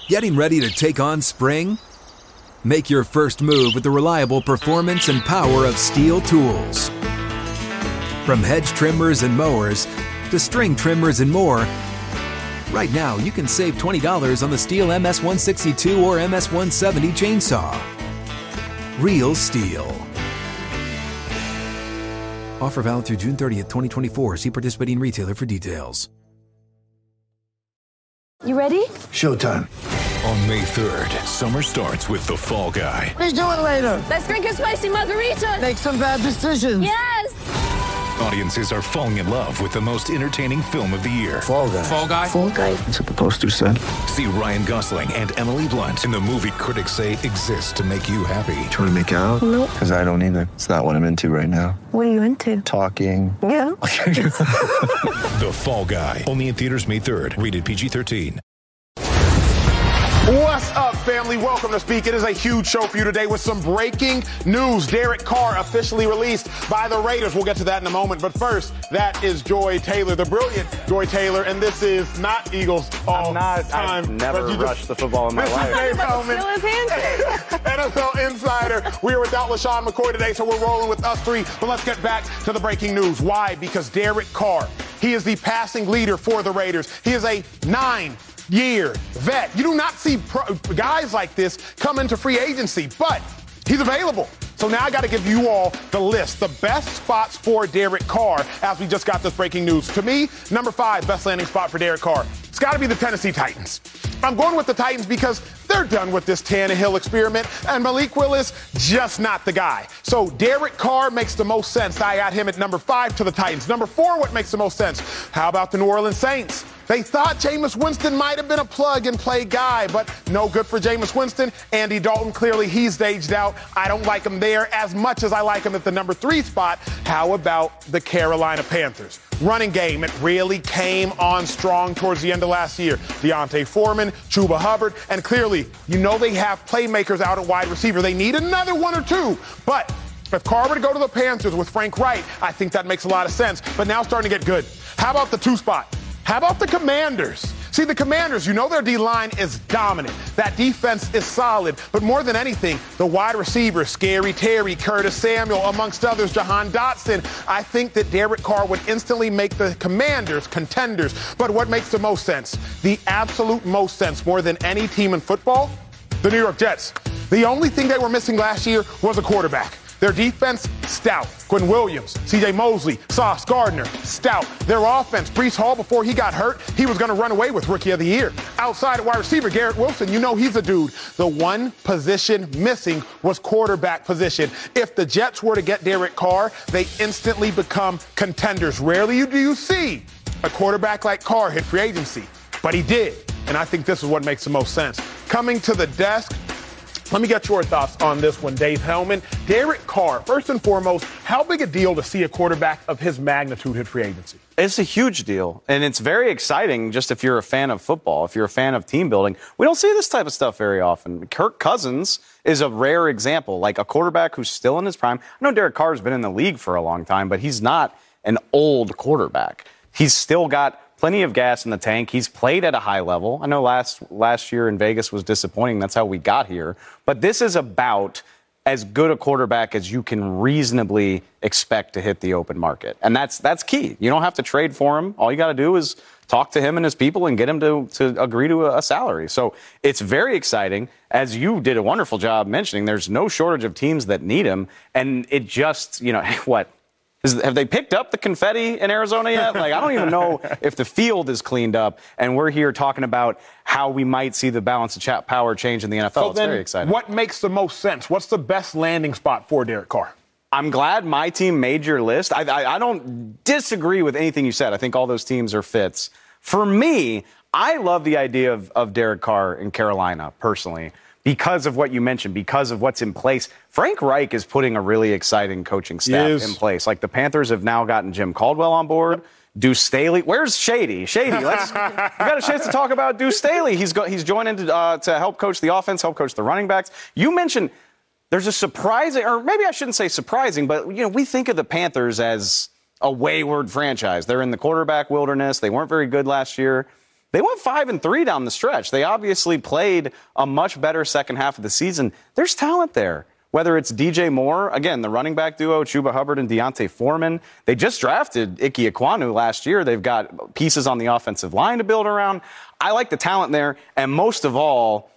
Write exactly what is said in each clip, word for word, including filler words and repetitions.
Getting ready to take on spring? Make your first move with the reliable performance and power of Steel tools. From hedge trimmers and mowers to string trimmers and more, right now you can save twenty dollars on the Steel M S one sixty-two or M S one seventy chainsaw. Real Steel. Offer valid through June thirtieth, twenty twenty-four. See participating retailer for details. You ready? Showtime. On May third, summer starts with The Fall Guy. Let's do it later. Let's drink a spicy margarita. Make some bad decisions. Yes. Audiences are falling in love with the most entertaining film of the year. Fall Guy. Fall Guy? Fall guy. That's what the poster said. See Ryan Gosling and Emily Blunt in the movie critics say exists to make you happy. Trying to make it out? Nope. Because I don't either. It's not what I'm into right now. What are you into? Talking. Yeah. The Fall Guy. Only in theaters May third. Rated P G thirteen. What's up, family? Welcome to Speak. It is a huge show for you today with some breaking news. Derek Carr officially released by the Raiders. We'll get to that in a moment. But first, that is Joy Taylor, the brilliant Joy Taylor. And this is not Eagles all I'm not, time. I've never rushed just, the football in my this life. Is Dave Hellman, N F L Insider. We are without LaShawn McCoy today, so we're rolling with us three. But let's get back to the breaking news. Why? Because Derek Carr, he is the passing leader for the Raiders. He is a nine year vet. You do not see pro- guys like this come into free agency, but he's available. So now I got to give you all the list, the best spots for Derek Carr as we just got this breaking news. To me, number five best landing spot for Derek Carr. It's got to be the Tennessee Titans. I'm going with the Titans because they're done with this Tannehill experiment, and Malik Willis, just not the guy. So Derek Carr makes the most sense. I got him at number five to the Titans. Number four, what makes the most sense? How about the New Orleans Saints? They thought Jameis Winston might have been a plug-and-play guy, but no good for Jameis Winston. Andy Dalton, clearly he's aged out. I don't like him there as much as I like him at the number three spot. How about the Carolina Panthers? Running game, it really came on strong towards the end of last year. Deontay Foreman, Chuba Hubbard, and clearly, you know they have playmakers out at wide receiver. They need another one or two, but if Carr were to go to the Panthers with Frank Wright, I think that makes a lot of sense, but now starting to get good. How about the two spot? How about the Commanders? See, the Commanders, you know their D-line is dominant. That defense is solid. But more than anything, the wide receivers, Scary Terry, Curtis Samuel, amongst others, Jahan Dotson, I think that Derek Carr would instantly make the Commanders contenders. But what makes the most sense? The absolute most sense, more than any team in football? The New York Jets. The only thing they were missing last year was a quarterback. Their defense, stout. Quinn Williams, C J Mosley, Sauce Gardner, stout. Their offense, Breece Hall, before he got hurt, he was going to run away with Rookie of the Year. Outside wide receiver, Garrett Wilson, you know he's a dude. The one position missing was quarterback position. If the Jets were to get Derek Carr, they instantly become contenders. Rarely do you see a quarterback like Carr hit free agency, but he did. And I think this is what makes the most sense. Coming to the desk, let me get your thoughts on this one, Dave Hellman. Derek Carr, first and foremost, how big a deal to see a quarterback of his magnitude hit free agency? It's a huge deal, and it's very exciting just if you're a fan of football, if you're a fan of team building. We don't see this type of stuff very often. Kirk Cousins is a rare example, like a quarterback who's still in his prime. I know Derek Carr's been in the league for a long time, but he's not an old quarterback. He's still got plenty of gas in the tank. He's played at a high level. I know last last year in Vegas was disappointing. That's how we got here. But this is about as good a quarterback as you can reasonably expect to hit the open market. And that's that's key. You don't have to trade for him. All you got to do is talk to him and his people and get him to, to agree to a, a salary. So it's very exciting. As you did a wonderful job mentioning, there's no shortage of teams that need him. And it just, you know, what? Is, have they picked up the confetti in Arizona yet? Like, I don't even know if the field is cleaned up, and we're here talking about how we might see the balance of chat power change in the N F L. So it's then, very exciting. What makes the most sense? What's the best landing spot for Derek Carr? I'm glad my team made your list. I, I, I don't disagree with anything you said. I think all those teams are fits. For me, I love the idea of, of Derek Carr in Carolina, personally, because of what you mentioned, because of what's in place. Frank Reich is putting a really exciting coaching staff in place. Like, the Panthers have now gotten Jim Caldwell on board. Deuce Staley. Where's Shady? Shady, let's, we got a chance to talk about Deuce Staley. He's go, he's joining to, uh, to help coach the offense, help coach the running backs. You mentioned there's a surprising, or maybe I shouldn't say surprising, but, you know, we think of the Panthers as a wayward franchise. They're in the quarterback wilderness. They weren't very good last year. They went five and three down the stretch. They obviously played a much better second half of the season. There's talent there. Whether it's D J Moore, again, the running back duo, Chuba Hubbard and Deontay Foreman. They just drafted Ike Ekwonu last year. They've got pieces on the offensive line to build around. I like the talent there. And most of all,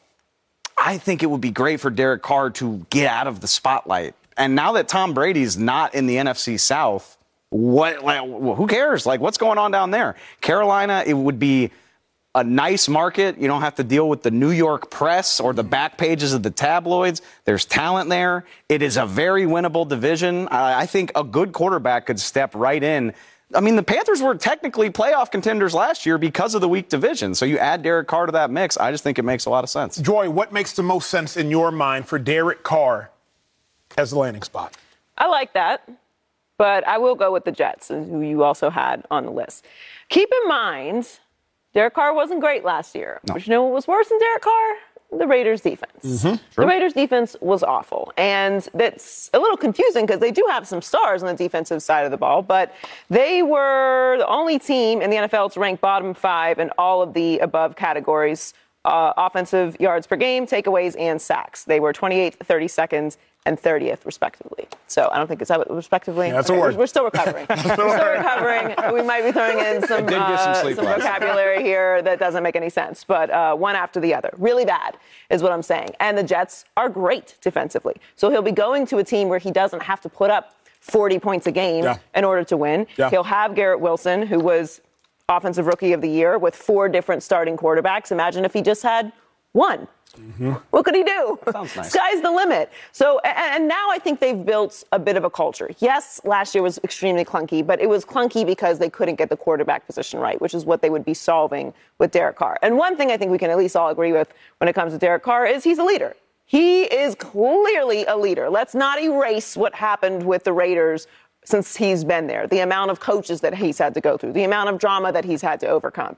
I think it would be great for Derek Carr to get out of the spotlight. And now that Tom Brady's not in the N F C South, what? Like, who cares? Like, what's going on down there? Carolina, it would be a nice market. You don't have to deal with the New York press or the back pages of the tabloids. There's talent there. It is a very winnable division. I think a good quarterback could step right in. I mean, the Panthers were technically playoff contenders last year because of the weak division. So you add Derek Carr to that mix, I just think it makes a lot of sense. Joy, what makes the most sense in your mind for Derek Carr as the landing spot? I like that, but I will go with the Jets, who you also had on the list. Keep in mind, Derek Carr wasn't great last year. No. But you know what was worse than Derek Carr? The Raiders' defense. Mm-hmm. The Raiders' defense was awful. And that's a little confusing because they do have some stars on the defensive side of the ball, but they were the only team in the N F L to rank bottom five in all of the above categories, uh, offensive yards per game, takeaways, and sacks. They were twenty-eighth, thirty-second, and thirtieth, respectively. So I don't think it's that respectively. Yeah, that's okay, a word. We're still recovering. we're still recovering. We might be throwing in some, uh, some, some vocabulary here that doesn't make any sense. But uh, one after the other. Really bad is what I'm saying. And the Jets are great defensively. So he'll be going to a team where he doesn't have to put up forty points a game yeah. in order to win. Yeah. He'll have Garrett Wilson, who was Offensive Rookie of the Year with four different starting quarterbacks. Imagine if he just had one. Mm-hmm. What could he do? Sounds nice. Sky's the limit. So, and now I think they've built a bit of a culture. Yes, last year was extremely clunky, but it was clunky because they couldn't get the quarterback position right, which is what they would be solving with Derek Carr. And one thing I think we can at least all agree with when it comes to Derek Carr is he's a leader. He is clearly a leader. Let's not erase what happened with the Raiders since he's been there, the amount of coaches that he's had to go through, the amount of drama that he's had to overcome.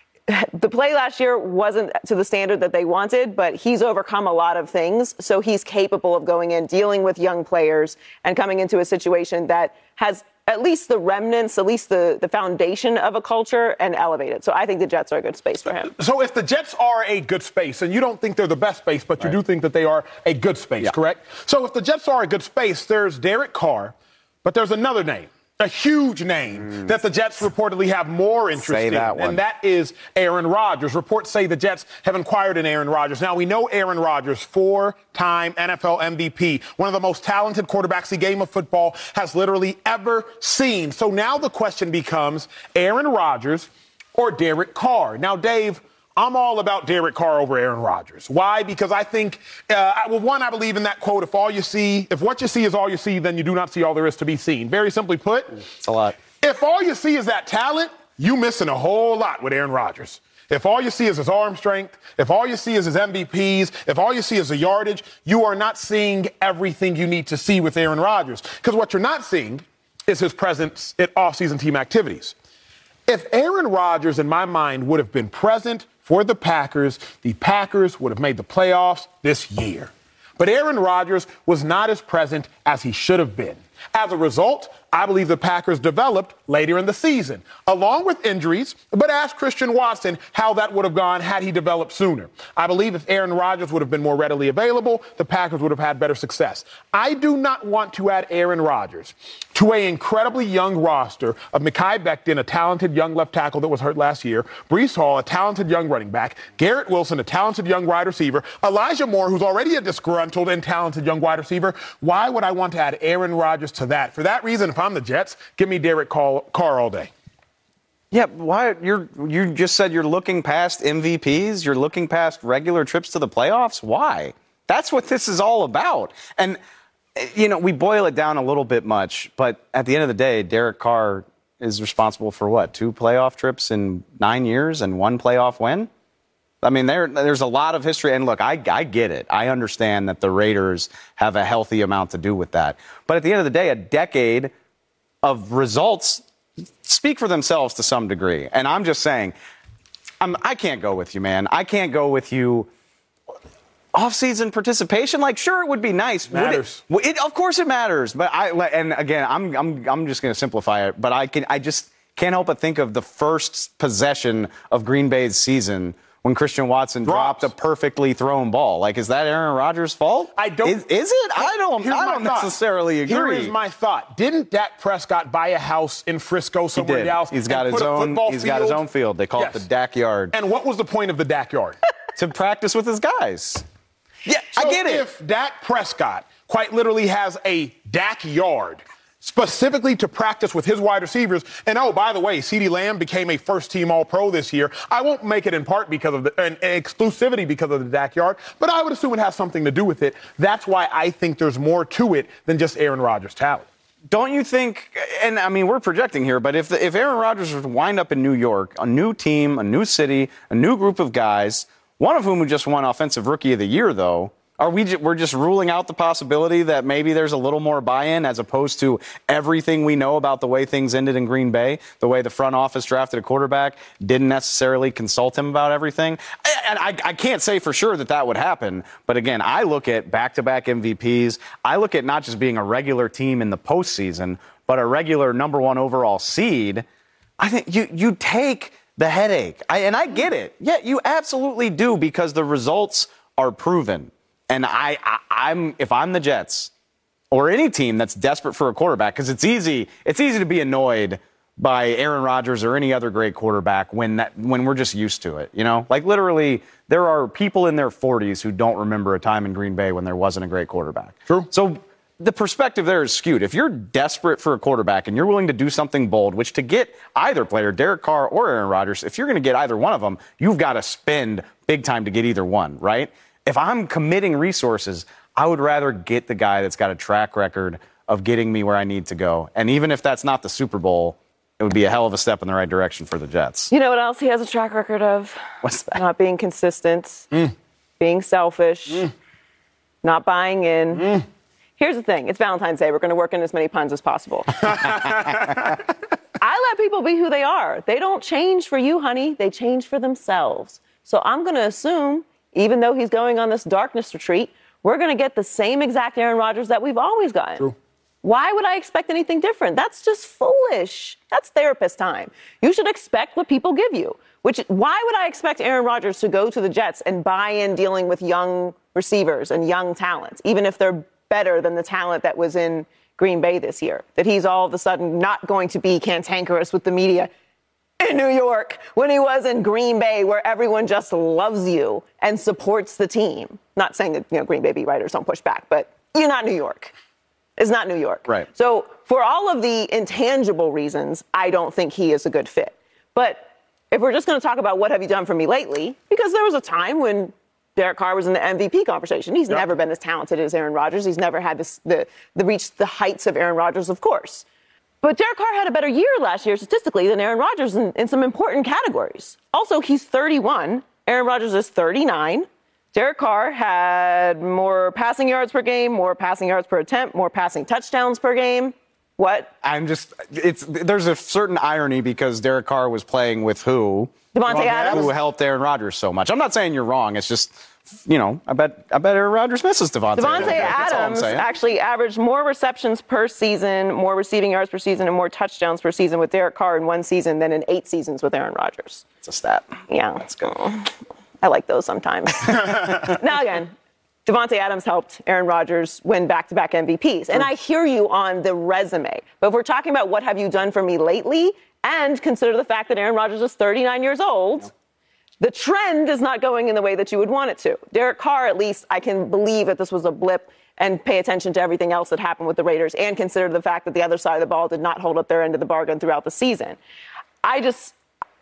The play last year wasn't to the standard that they wanted, but he's overcome a lot of things. So he's capable of going in, dealing with young players, and coming into a situation that has at least the remnants, at least the, the foundation of a culture, and elevate it. So I think the Jets are a good space for him. So if the Jets are a good space, and you don't think they're the best space, but you right. do think that they are a good space, yeah. correct? So if the Jets are a good space, there's Derek Carr, but there's another name. A huge name mm. that the Jets reportedly have more interest say in, that one. and that is Aaron Rodgers. Reports say the Jets have inquired in Aaron Rodgers. Now, we know Aaron Rodgers, four-time N F L M V P, one of the most talented quarterbacks the game of football has literally ever seen. So now the question becomes Aaron Rodgers or Derek Carr. Now, Dave, I'm all about Derek Carr over Aaron Rodgers. Why? Because I think, uh, well, one, I believe in that quote, if all you see, if what you see is all you see, then you do not see all there is to be seen. Very simply put. It's a lot. If all you see is that talent, you missing a whole lot with Aaron Rodgers. If all you see is his arm strength, if all you see is his M V Ps, if all you see is the yardage, you are not seeing everything you need to see with Aaron Rodgers. Because what you're not seeing is his presence at off-season team activities. If Aaron Rodgers, in my mind, would have been present for the Packers, the Packers would have made the playoffs this year. But Aaron Rodgers was not as present as he should have been. As a result, I believe the Packers developed later in the season, along with injuries, but ask Christian Watson how that would have gone had he developed sooner. I believe if Aaron Rodgers would have been more readily available, the Packers would have had better success. I do not want to add Aaron Rodgers to an incredibly young roster of Mekhi Becton, a talented young left tackle that was hurt last year, Breece Hall, a talented young running back, Garrett Wilson, a talented young wide receiver, Elijah Moore, who's already a disgruntled and talented young wide receiver. Why would I want to add Aaron Rodgers to that? For that reason, if I'm the Jets, give me Derek Carr all day. Yeah, why you're you just said you're looking past M V Ps, you're looking past regular trips to the playoffs. Why? That's what this is all about. And you know, we boil it down a little bit much, but at the end of the day, Derek Carr is responsible for what? Two playoff trips in nine years and one playoff win? I mean, there, there's a lot of history. And look, I, I get it. I understand that the Raiders have a healthy amount to do with that. But at the end of the day, a decade of results speak for themselves to some degree. And I'm just saying, I'm, I can't go with you, man. I can't go with you. Off-season participation, like, sure, it would be nice. Matters. It, it, of course it matters. But I, and again, I'm, I'm, I'm just going to simplify it. But I can, I just, can't help but think of the first possession of Green Bay's season when Christian Watson Drops. dropped a perfectly thrown ball. Like, is that Aaron Rodgers' fault? I don't. Is, is it? I don't. Here's I my don't thought. necessarily agree. Here is my thought. Didn't Dak Prescott buy a house in Frisco He somewhere in did. Dallas? He's got and his put a own. football He's got his field? own field. They call Yes. it the Dak Yard. And what was the point of the Dak Yard? To practice with his guys. Yeah, So I get it. If Dak Prescott quite literally has a Dak Yard specifically to practice with his wide receivers, and oh, by the way, CeeDee Lamb became a first-team All-Pro this year. I won't make it in part because of the an, an exclusivity because of the Dak Yard, but I would assume it has something to do with it. That's why I think there's more to it than just Aaron Rodgers' talent. Don't you think, and I mean, we're projecting here, but if the, if Aaron Rodgers was to wind up in New York, a new team, a new city, a new group of guys, one of whom who just won Offensive Rookie of the Year, though, are we ju- we're just ruling out the possibility that maybe there's a little more buy-in as opposed to everything we know about the way things ended in Green Bay, the way the front office drafted a quarterback, didn't necessarily consult him about everything. And I, I can't say for sure that that would happen. But again, I look at back-to-back M V Ps. I look at not just being a regular team in the postseason, but a regular number one overall seed. I think you you take the headache. I, and I get it. Yeah, you absolutely do because the results are proven. And I, I, I'm if I'm the Jets or any team that's desperate for a quarterback, because it's easy, it's easy to be annoyed by Aaron Rodgers or any other great quarterback when that when we're just used to it. You know, like literally, there are people in their forties who don't remember a time in Green Bay when there wasn't a great quarterback. True. So the perspective there is skewed. If you're desperate for a quarterback and you're willing to do something bold, which to get either player, Derek Carr or Aaron Rodgers, if you're going to get either one of them, you've got to spend big time to get either one, right? If I'm committing resources, I would rather get the guy that's got a track record of getting me where I need to go. And even if that's not the Super Bowl, it would be a hell of a step in the right direction for the Jets. You know what else he has a track record of? What's that? Not being consistent, mm. being selfish, mm. not buying in. Mm. Here's the thing. It's Valentine's Day. We're going to work in as many puns as possible. I let people be who they are. They don't change for you, honey. They change for themselves. So I'm going to assume, even though he's going on this darkness retreat, we're going to get the same exact Aaron Rodgers that we've always gotten. True. Why would I expect anything different? That's just foolish. That's therapist time. You should expect what people give you. Which, why would I expect Aaron Rodgers to go to the Jets and buy in dealing with young receivers and young talents, even if they're better than the talent that was in Green Bay this year? That he's all of a sudden not going to be cantankerous with the media in New York when he was in Green Bay, where everyone just loves you and supports the team. Not saying that, you know, Green Bay beat writers don't push back, but you're not New York. It's not New York. Right. So for all of the intangible reasons, I don't think he is a good fit. But if we're just going to talk about what have you done for me lately, because there was a time when Derek Carr was in the M V P conversation. He's yep. never been as talented as Aaron Rodgers. He's never had this, the, the reached the heights of Aaron Rodgers, of course. But Derek Carr had a better year last year statistically than Aaron Rodgers in, in some important categories. Also, he's thirty-one. Aaron Rodgers is thirty-nine. Derek Carr had more passing yards per game, more passing yards per attempt, more passing touchdowns per game. What? I'm just, it's, there's a certain irony because Derek Carr was playing with who? Devontae Adams. Who helped Aaron Rodgers so much. I'm not saying you're wrong. It's just, you know, I bet I bet Aaron Rodgers misses Devontae. Devontae Adams actually averaged more receptions per season, more receiving yards per season, and more touchdowns per season with Derek Carr in one season than in eight seasons with Aaron Rodgers. It's a stat. Yeah. That's good. I like those sometimes. Now again, Devontae Adams helped Aaron Rodgers win back-to-back M V Ps. And I hear you on the resume. But if we're talking about what have you done for me lately, and consider the fact that Aaron Rodgers is thirty-nine years old, yeah. the trend is not going in the way that you would want it to. Derek Carr, at least, I can believe that this was a blip and pay attention to everything else that happened with the Raiders and consider the fact that the other side of the ball did not hold up their end of the bargain throughout the season. I just...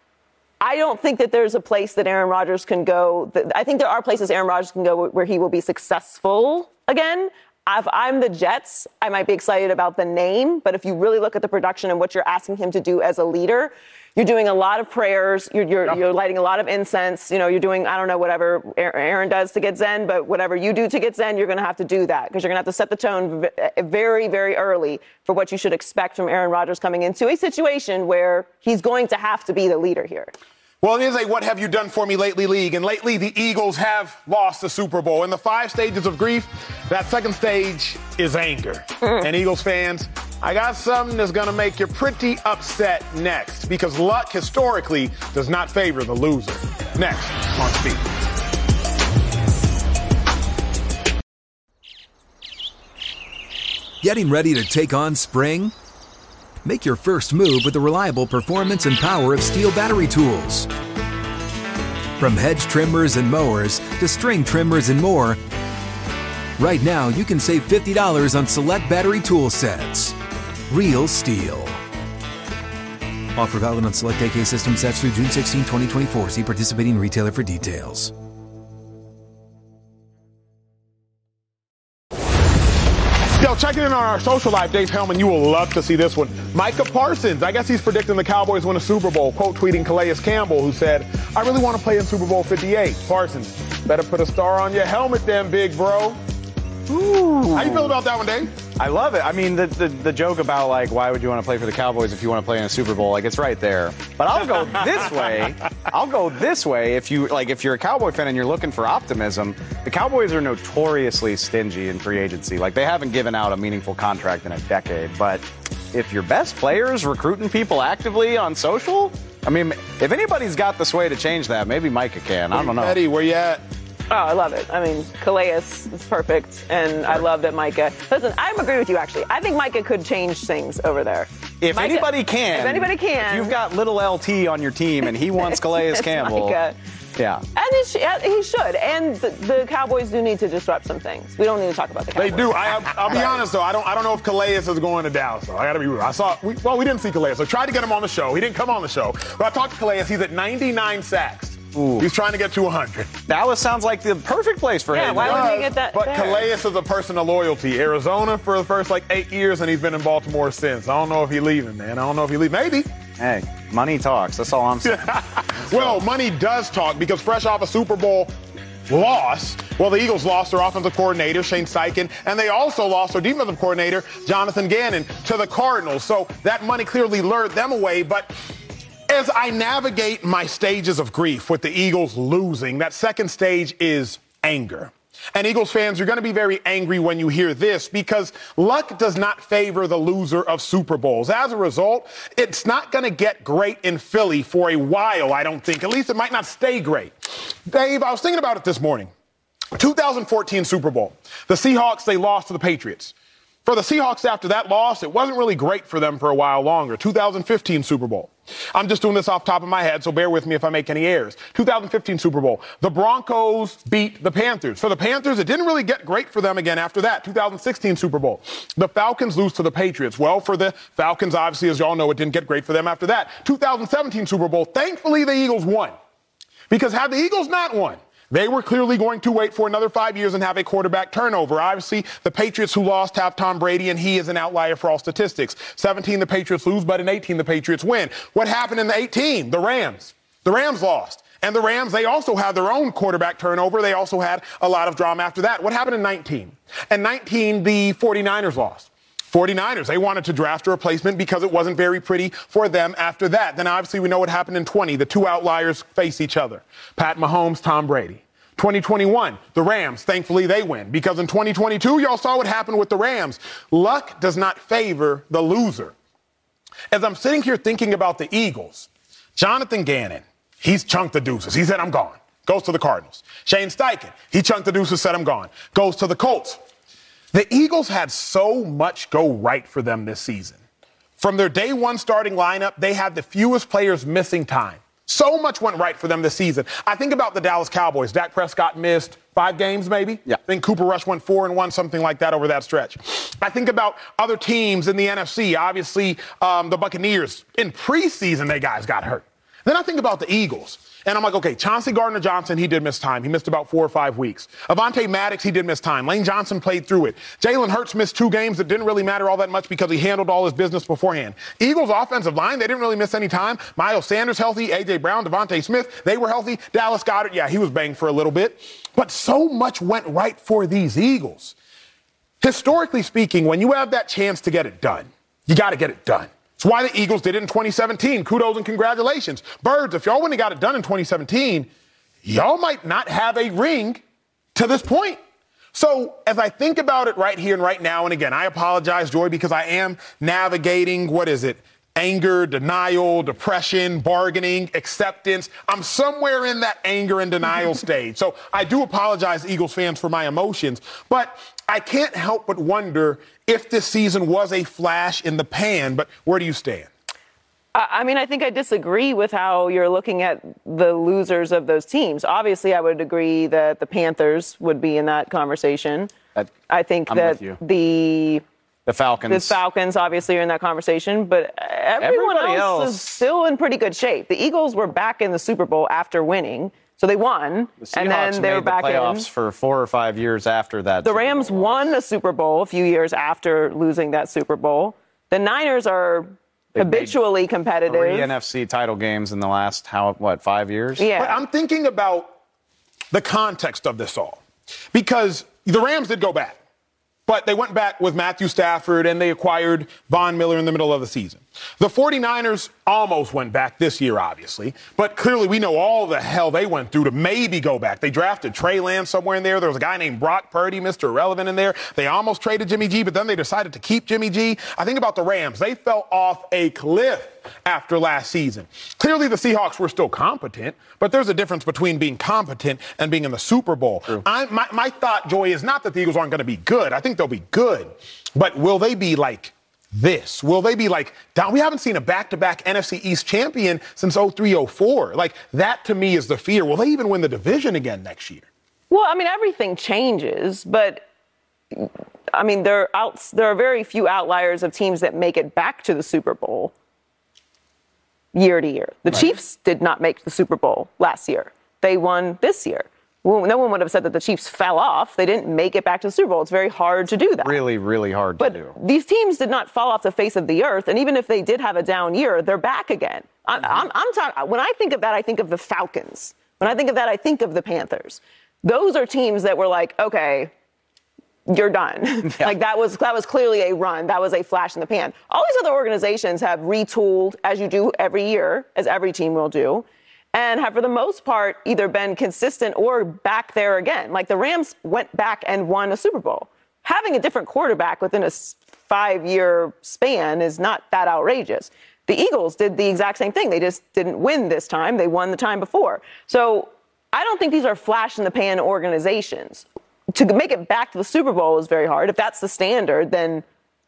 I don't think that there's a place that Aaron Rodgers can go. I think there are places Aaron Rodgers can go where he will be successful again. If I'm the Jets, I might be excited about the name. But if you really look at the production and what you're asking him to do as a leader, you're doing a lot of prayers. You're, you're, yeah. you're lighting a lot of incense. You know, you're doing, I don't know, whatever Aaron does to get Zen. But whatever you do to get Zen, you're going to have to do that because you're going to have to set the tone very, very early for what you should expect from Aaron Rodgers coming into a situation where he's going to have to be the leader here. Well, it is a what have you done for me lately league, and lately the Eagles have lost the Super Bowl. In the five stages of grief, that second stage is anger. Mm. And Eagles fans, I got something that's going to make you pretty upset next because luck historically does not favor the loser. Next on Speed. Getting ready to take on spring? Make your first move with the reliable performance and power of Steel battery tools. From hedge trimmers and mowers to string trimmers and more, right now you can save fifty dollars on select battery tool sets. Real Steel. Offer valid on select A K system sets through June sixteenth, twenty twenty-four. See participating retailer for details. Yo, check it in on our social life. Dave Hellman, you will love to see this one. Micah Parsons, I guess he's predicting the Cowboys win a Super Bowl. Quote tweeting Calais Campbell, who said, I really want to play in Super Bowl fifty-eight. Parsons, better put a star on your helmet then, big bro. Ooh. How you feel about that one, Dave? I love it. I mean, the, the the joke about, like, why would you want to play for the Cowboys if you want to play in a Super Bowl? Like, it's right there. But I'll go this way. I'll go this way. If you like, if you're a Cowboy fan and you're looking for optimism, the Cowboys are notoriously stingy in free agency. Like, they haven't given out a meaningful contract in a decade. But if your best player is recruiting people actively on social, I mean, if anybody's got the sway to change that, maybe Micah can. I don't know. Eddie, where you at? Oh, I love it. I mean, Calais is perfect, and I love that Micah. Listen, I agree with you, actually. I think Micah could change things over there. If Micah, anybody can. If anybody can. If you've got little L T on your team and he wants Calais Campbell. Micah. Yeah. And he, sh- he should. And the, the Cowboys do need to disrupt some things. We don't need to talk about the Cowboys. They do. I, I'll be honest, though. I don't I don't know if Calais is going to Dallas, though. I got to be real. I saw, we, well, we didn't see Calais. So I tried to get him on the show. He didn't come on the show. But I talked to Calais. He's at ninety-nine sacks. Ooh. He's trying to get to one hundred. Dallas sounds like the perfect place for yeah, him. Yeah, why would he get that But there? Calais is a person of loyalty. Arizona for the first, like, eight years, and he's been in Baltimore since. I don't know if he's leaving, man. I don't know if he leaves. Maybe. Hey, money talks. That's all I'm saying. Well, money does talk because fresh off a Super Bowl loss, well, the Eagles lost their offensive coordinator, Shane Steichen, and they also lost their defensive coordinator, Jonathan Gannon, to the Cardinals. So that money clearly lured them away, but as I navigate my stages of grief with the Eagles losing, that second stage is anger. And Eagles fans, you're going to be very angry when you hear this because luck does not favor the loser of Super Bowls. As a result, it's not going to get great in Philly for a while, I don't think. At least it might not stay great. Dave, I was thinking about it this morning. two thousand fourteen Super Bowl. The Seahawks, they lost to the Patriots. For the Seahawks after that loss, it wasn't really great for them for a while longer. two thousand fifteen Super Bowl. I'm just doing this off the top of my head, so bear with me if I make any errors. two thousand fifteen Super Bowl. The Broncos beat the Panthers. For the Panthers, it didn't really get great for them again after that. two thousand sixteen Super Bowl. The Falcons lose to the Patriots. Well, for the Falcons, obviously, as y'all know, it didn't get great for them after that. two thousand seventeen Super Bowl. Thankfully, the Eagles won. Because had the Eagles not won, they were clearly going to wait for another five years and have a quarterback turnover. Obviously, the Patriots who lost have Tom Brady, and he is an outlier for all statistics. seventeen, the Patriots lose, but in eighteen, the Patriots win. What happened in the eighteen? The Rams. The Rams lost. And the Rams, they also had their own quarterback turnover. They also had a lot of drama after that. What happened in nineteen? In nineteen, the forty-niners lost. forty-niners, they wanted to draft a replacement because it wasn't very pretty for them after that. Then obviously we know what happened in twenty. The two outliers face each other. Pat Mahomes, Tom Brady. twenty twenty-one, the Rams, thankfully they win. Because in twenty twenty-two, y'all saw what happened with the Rams. Luck does not favor the loser. As I'm sitting here thinking about the Eagles, Jonathan Gannon, he's chunked the deuces. He said, I'm gone. Goes to the Cardinals. Shane Steichen, he chunked the deuces, said, I'm gone. Goes to the Colts. The Eagles had so much go right for them this season. From their day one starting lineup, they had the fewest players missing time. So much went right for them this season. I think about the Dallas Cowboys. Dak Prescott missed five games, maybe. Yeah. I think Cooper Rush went four and one, something like that over that stretch. I think about other teams in the N F C. Obviously, um, the Buccaneers. In preseason, they guys got hurt. Then I think about the Eagles. And I'm like, okay, Chauncey Gardner-Johnson, he did miss time. He missed about four or five weeks. Avonte Maddox, he did miss time. Lane Johnson played through it. Jalen Hurts missed two games that didn't really matter all that much because he handled all his business beforehand. Eagles offensive line, they didn't really miss any time. Miles Sanders healthy, A J Brown, Devontae Smith, they were healthy. Dallas Goedert, yeah, he was banged for a little bit. But so much went right for these Eagles. Historically speaking, when you have that chance to get it done, you got to get it done. It's why the Eagles did it in twenty seventeen. Kudos and congratulations. Birds, if y'all wouldn't have got it done in twenty seventeen, y'all might not have a ring to this point. So as I think about it right here and right now, and again, I apologize, Joy, because I am navigating, what is it? Anger, denial, depression, bargaining, acceptance. I'm somewhere in that anger and denial stage. So I do apologize, Eagles fans, for my emotions. But I can't help but wonder if this season was a flash in the pan. But where do you stand? I mean, I think I disagree with how you're looking at the losers of those teams. Obviously, I would agree that the Panthers would be in that conversation. That, I think I'm that with you. the... The Falcons. The Falcons, obviously, are in that conversation, but everyone Everybody else, else is still in pretty good shape. The Eagles were back in the Super Bowl after winning, so they won, The Seahawks and then they made were back the playoffs in. for four or five years after that. The Super Rams Bowl won a Super Bowl a few years after losing that Super Bowl. The Niners are They've habitually competitive. Three N F C title games in the last, how what, five years? Yeah. But I'm thinking about the context of this all. Because the Rams did go back. But they went back with Matthew Stafford, and they acquired Von Miller in the middle of the season. The 49ers almost went back this year, obviously. But clearly we know all the hell they went through to maybe go back. They drafted Trey Lance somewhere in there. There was a guy named Brock Purdy, Mister Irrelevant, in there. They almost traded Jimmy G, but then they decided to keep Jimmy G. I think about the Rams. They fell off a cliff after last season. Clearly the Seahawks were still competent, but there's a difference between being competent and being in the Super Bowl. I, my, my thought, Joy, is not that the Eagles aren't going to be good. I think they'll be good. But will they be like this? Will they be like down? We haven't seen a back-to-back N F C East champion since oh three oh four. Like, that to me is the fear. Will they even win the division again next year? Well, I mean, everything changes, but I mean, there are, outs, there are very few outliers of teams that make it back to the Super Bowl year to year. The right. Chiefs did not make the Super Bowl last year. They won this year. Well, no one would have said that the Chiefs fell off. They didn't make it back to the Super Bowl. It's very hard to do that. Really, really hard but to do. These teams did not fall off the face of the earth, and even if they did have a down year, they're back again. I'm, mm-hmm. I'm, I'm talking. When I think of that, I think of the Falcons. When I think of that, I think of the Panthers. Those are teams that were like, okay, you're done. Yeah. Like that was that was clearly a run. That was a flash in the pan. All these other organizations have retooled, as you do every year, as every team will do, and have, for the most part, either been consistent or back there again. Like the Rams went back and won a Super Bowl. Having a different quarterback within a five-year span is not that outrageous. The Eagles did the exact same thing. They just didn't win this time. They won the time before. So I don't think these are flash-in-the-pan organizations. To make it back to the Super Bowl is very hard. If that's the standard, then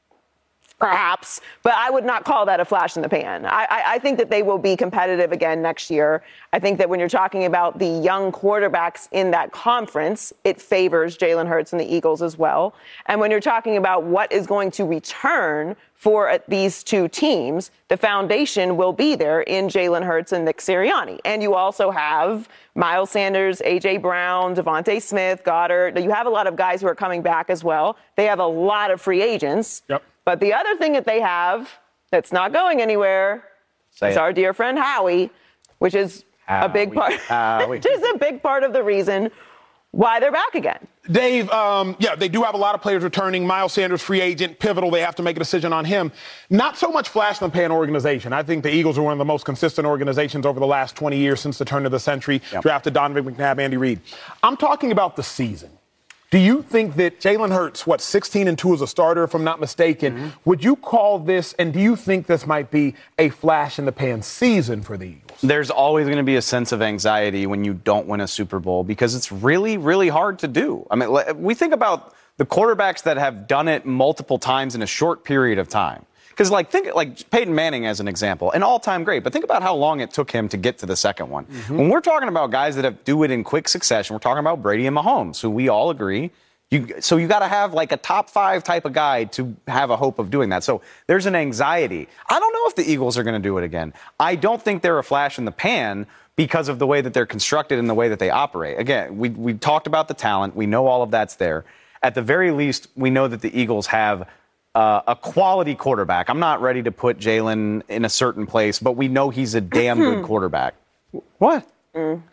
perhaps. But I would not call that a flash in the pan. I, I, I think that they will be competitive again next year. I think that when you're talking about the young quarterbacks in that conference, it favors Jalen Hurts and the Eagles as well. And when you're talking about what is going to return for these two teams, the foundation will be there in Jalen Hurts and Nick Sirianni. And you also have Miles Sanders, A J. Brown, Devontae Smith, Goddard. You have a lot of guys who are coming back as well. They have a lot of free agents. Yep. But the other thing that they have that's not going anywhere Say is it. our dear friend Howie, which is Howie. a big part, Howie. which is a big part of the reason why they're back again. Dave, um, yeah, they do have a lot of players returning. Miles Sanders, free agent, pivotal. They have to make a decision on him. Not so much flash in the pan organization. I think the Eagles are one of the most consistent organizations over the last twenty years since the turn of the century. Yep. Drafted Donovan McNabb, Andy Reid. I'm talking about the season. Do you think that Jalen Hurts, what, sixteen and two as a starter, if I'm not mistaken, mm-hmm. would you call this, and do you think this might be a flash in the pan season for the Eagles? There's always going to be a sense of anxiety when you don't win a Super Bowl because it's really, really hard to do. I mean, we think about the quarterbacks that have done it multiple times in a short period of time. Because, like, think like Peyton Manning as an example, an all-time great. But think about how long it took him to get to the second one. Mm-hmm. When we're talking about guys that have, do it in quick succession, we're talking about Brady and Mahomes, who we all agree. You, so you got to have, like, a top five type of guy to have a hope of doing that. So there's an anxiety. I don't know if the Eagles are going to do it again. I don't think they're a flash in the pan because of the way that they're constructed and the way that they operate. Again, we we talked about the talent. We know all of that's there. At the very least, we know that the Eagles have Uh, a quality quarterback. I'm not ready to put Jalen in a certain place, but we know he's a damn good quarterback. What? Mm.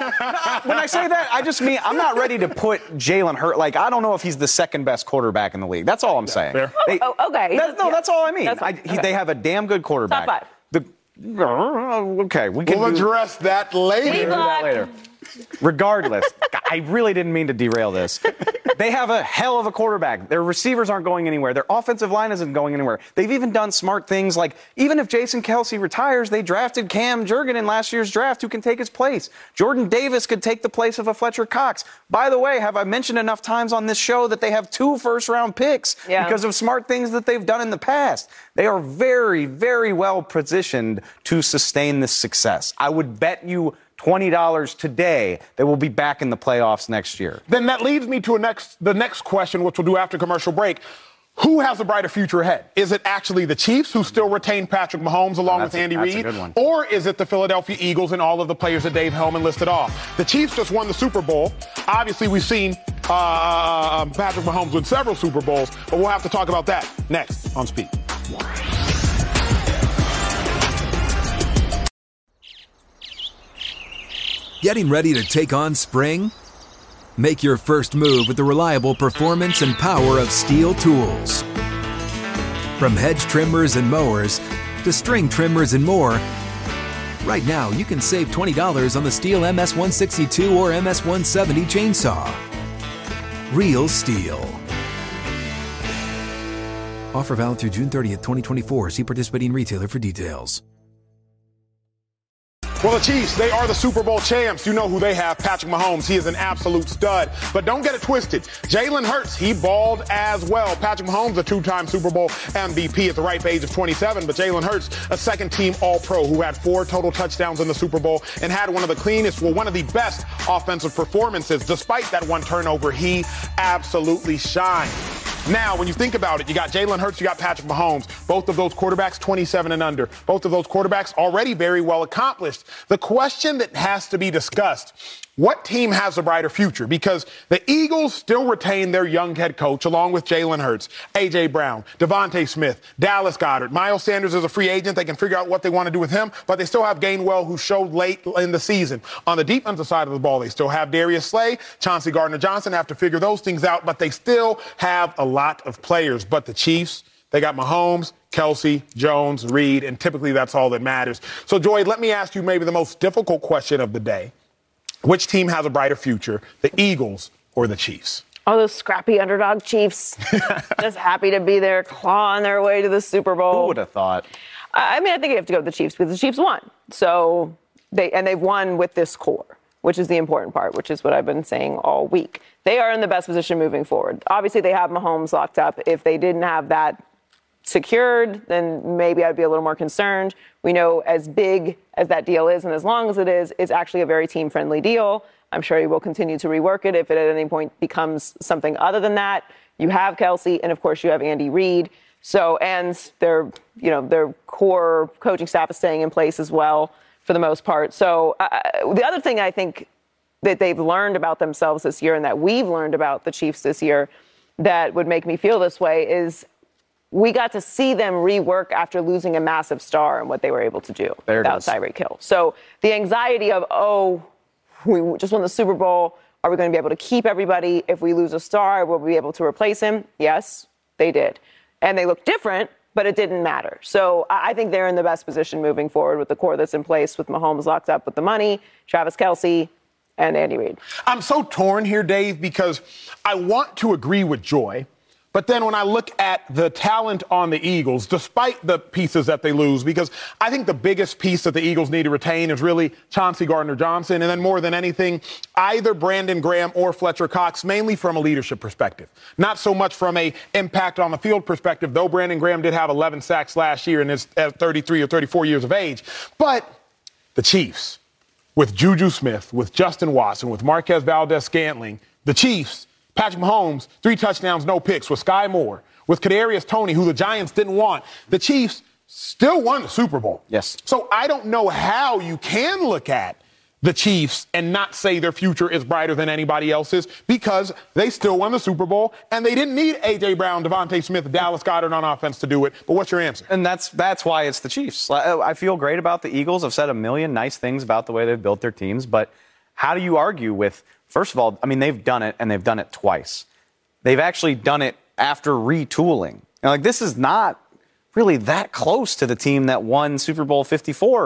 When I say that, I just mean I'm not ready to put Jalen Hurts. Like, I don't know if he's the second best quarterback in the league. That's all I'm saying. Fair. They, oh, okay. That's, no, yeah. that's all I mean. I, he, okay. They have a damn good quarterback. Top five. The, okay, we can We'll do, address that later. we'll do that later. regardless, I really didn't mean to derail this. They have a hell of a quarterback. Their receivers aren't going anywhere. Their offensive line isn't going anywhere. They've even done smart things like, even if Jason Kelce retires, they drafted Cam Jurgen in last year's draft who can take his place. Jordan Davis could take the place of a Fletcher Cox. By the way, have I mentioned enough times on this show that they have two first-round picks yeah. because of smart things that they've done in the past? They are very, very well positioned to sustain this success. I would bet you twenty dollars today that we'll be back in the playoffs next year. Then that leads me to a next, the next question, which we'll do after commercial break. Who has a brighter future ahead? Is it actually the Chiefs, who still retain Patrick Mahomes along oh, with Andy a, Reid? Or is it the Philadelphia Eagles and all of the players that Dave Hellman listed off? The Chiefs just won the Super Bowl. Obviously, we've seen uh, Patrick Mahomes win several Super Bowls, but we'll have to talk about that next on Speed. Getting ready to take on spring? Make your first move with the reliable performance and power of Steel tools. From hedge trimmers and mowers to string trimmers and more, right now you can save twenty dollars on the Steel M S one sixty-two or M S one seventy chainsaw. Real Steel. Offer valid through June thirtieth, twenty twenty-four. See participating retailer for details. Well, the Chiefs, they are the Super Bowl champs. You know who they have, Patrick Mahomes. He is an absolute stud. But don't get it twisted. Jalen Hurts, he balled as well. Patrick Mahomes, a two-time Super Bowl M V P at the ripe age of twenty-seven. But Jalen Hurts, a second-team All-Pro who had four total touchdowns in the Super Bowl and had one of the cleanest, well, one of the best offensive performances. Despite that one turnover, he absolutely shined. Now, when you think about it, you got Jalen Hurts, you got Patrick Mahomes. Both of those quarterbacks, twenty-seven and under. Both of those quarterbacks already very well accomplished. The question that has to be discussed, what team has a brighter future? Because the Eagles still retain their young head coach along with Jalen Hurts, A J. Brown, Devontae Smith, Dallas Goedert. Miles Sanders is a free agent. They can figure out what they want to do with him, but they still have Gainwell, who showed late in the season. On the defensive side of the ball, they still have Darius Slay, Chauncey Gardner-Johnson have to figure those things out, but they still have a lot of players. But the Chiefs, they got Mahomes, Kelce, Jones, Reed, and typically that's all that matters. So, Joy, let me ask you maybe the most difficult question of the day. Which team has a brighter future, the Eagles or the Chiefs? Oh, those scrappy underdog Chiefs. Just happy to be there, clawing their way to the Super Bowl. Who would have thought? I mean, I think you have to go with the Chiefs because the Chiefs won. So they and they've won with this core, which is the important part, which is what I've been saying all week. They are in the best position moving forward. Obviously, they have Mahomes locked up. If they didn't have that secured, then maybe I'd be a little more concerned. We know as big as that deal is and as long as it is, it's actually a very team-friendly deal. I'm sure he will continue to rework it if it at any point becomes something other than that. You have Kelce, and of course you have Andy Reid. So, and their, you know, their core coaching staff is staying in place as well for the most part. So uh, the other thing I think that they've learned about themselves this year and that we've learned about the Chiefs this year that would make me feel this way is we got to see them rework after losing a massive star and what they were able to do there without Tyreek Hill. So the anxiety of, oh, we just won the Super Bowl. Are we going to be able to keep everybody? If we lose a star, will we be able to replace him? Yes, they did. And they look different, but it didn't matter. So I think they're in the best position moving forward with the core that's in place, with Mahomes locked up with the money, Travis Kelce, and Andy Reid. I'm so torn here, Dave, because I want to agree with Joy. But then when I look at the talent on the Eagles, despite the pieces that they lose, because I think the biggest piece that the Eagles need to retain is really Chauncey Gardner-Johnson, and then more than anything, either Brandon Graham or Fletcher Cox, mainly from a leadership perspective. Not so much from a impact on the field perspective, though Brandon Graham did have eleven sacks last year and is at thirty-three or thirty-four years of age. But the Chiefs, with Juju Smith, with Justin Watson, with Marquez Valdez-Scantling, the Chiefs, Patrick Mahomes, three touchdowns, no picks, with Sky Moore, with Kadarius Toney, who the Giants didn't want. The Chiefs still won the Super Bowl. Yes. So I don't know how you can look at the Chiefs and not say their future is brighter than anybody else's, because they still won the Super Bowl and they didn't need A J. Brown, Devontae Smith, Dallas Goedert on offense to do it. But what's your answer? And that's that's why it's the Chiefs. I feel great about the Eagles. I've said a million nice things about the way they've built their teams, but how do you argue with, first of all, I mean, they've done it, and they've done it twice. They've actually done it after retooling. And like, this is not really that close to the team that won Super Bowl fifty-four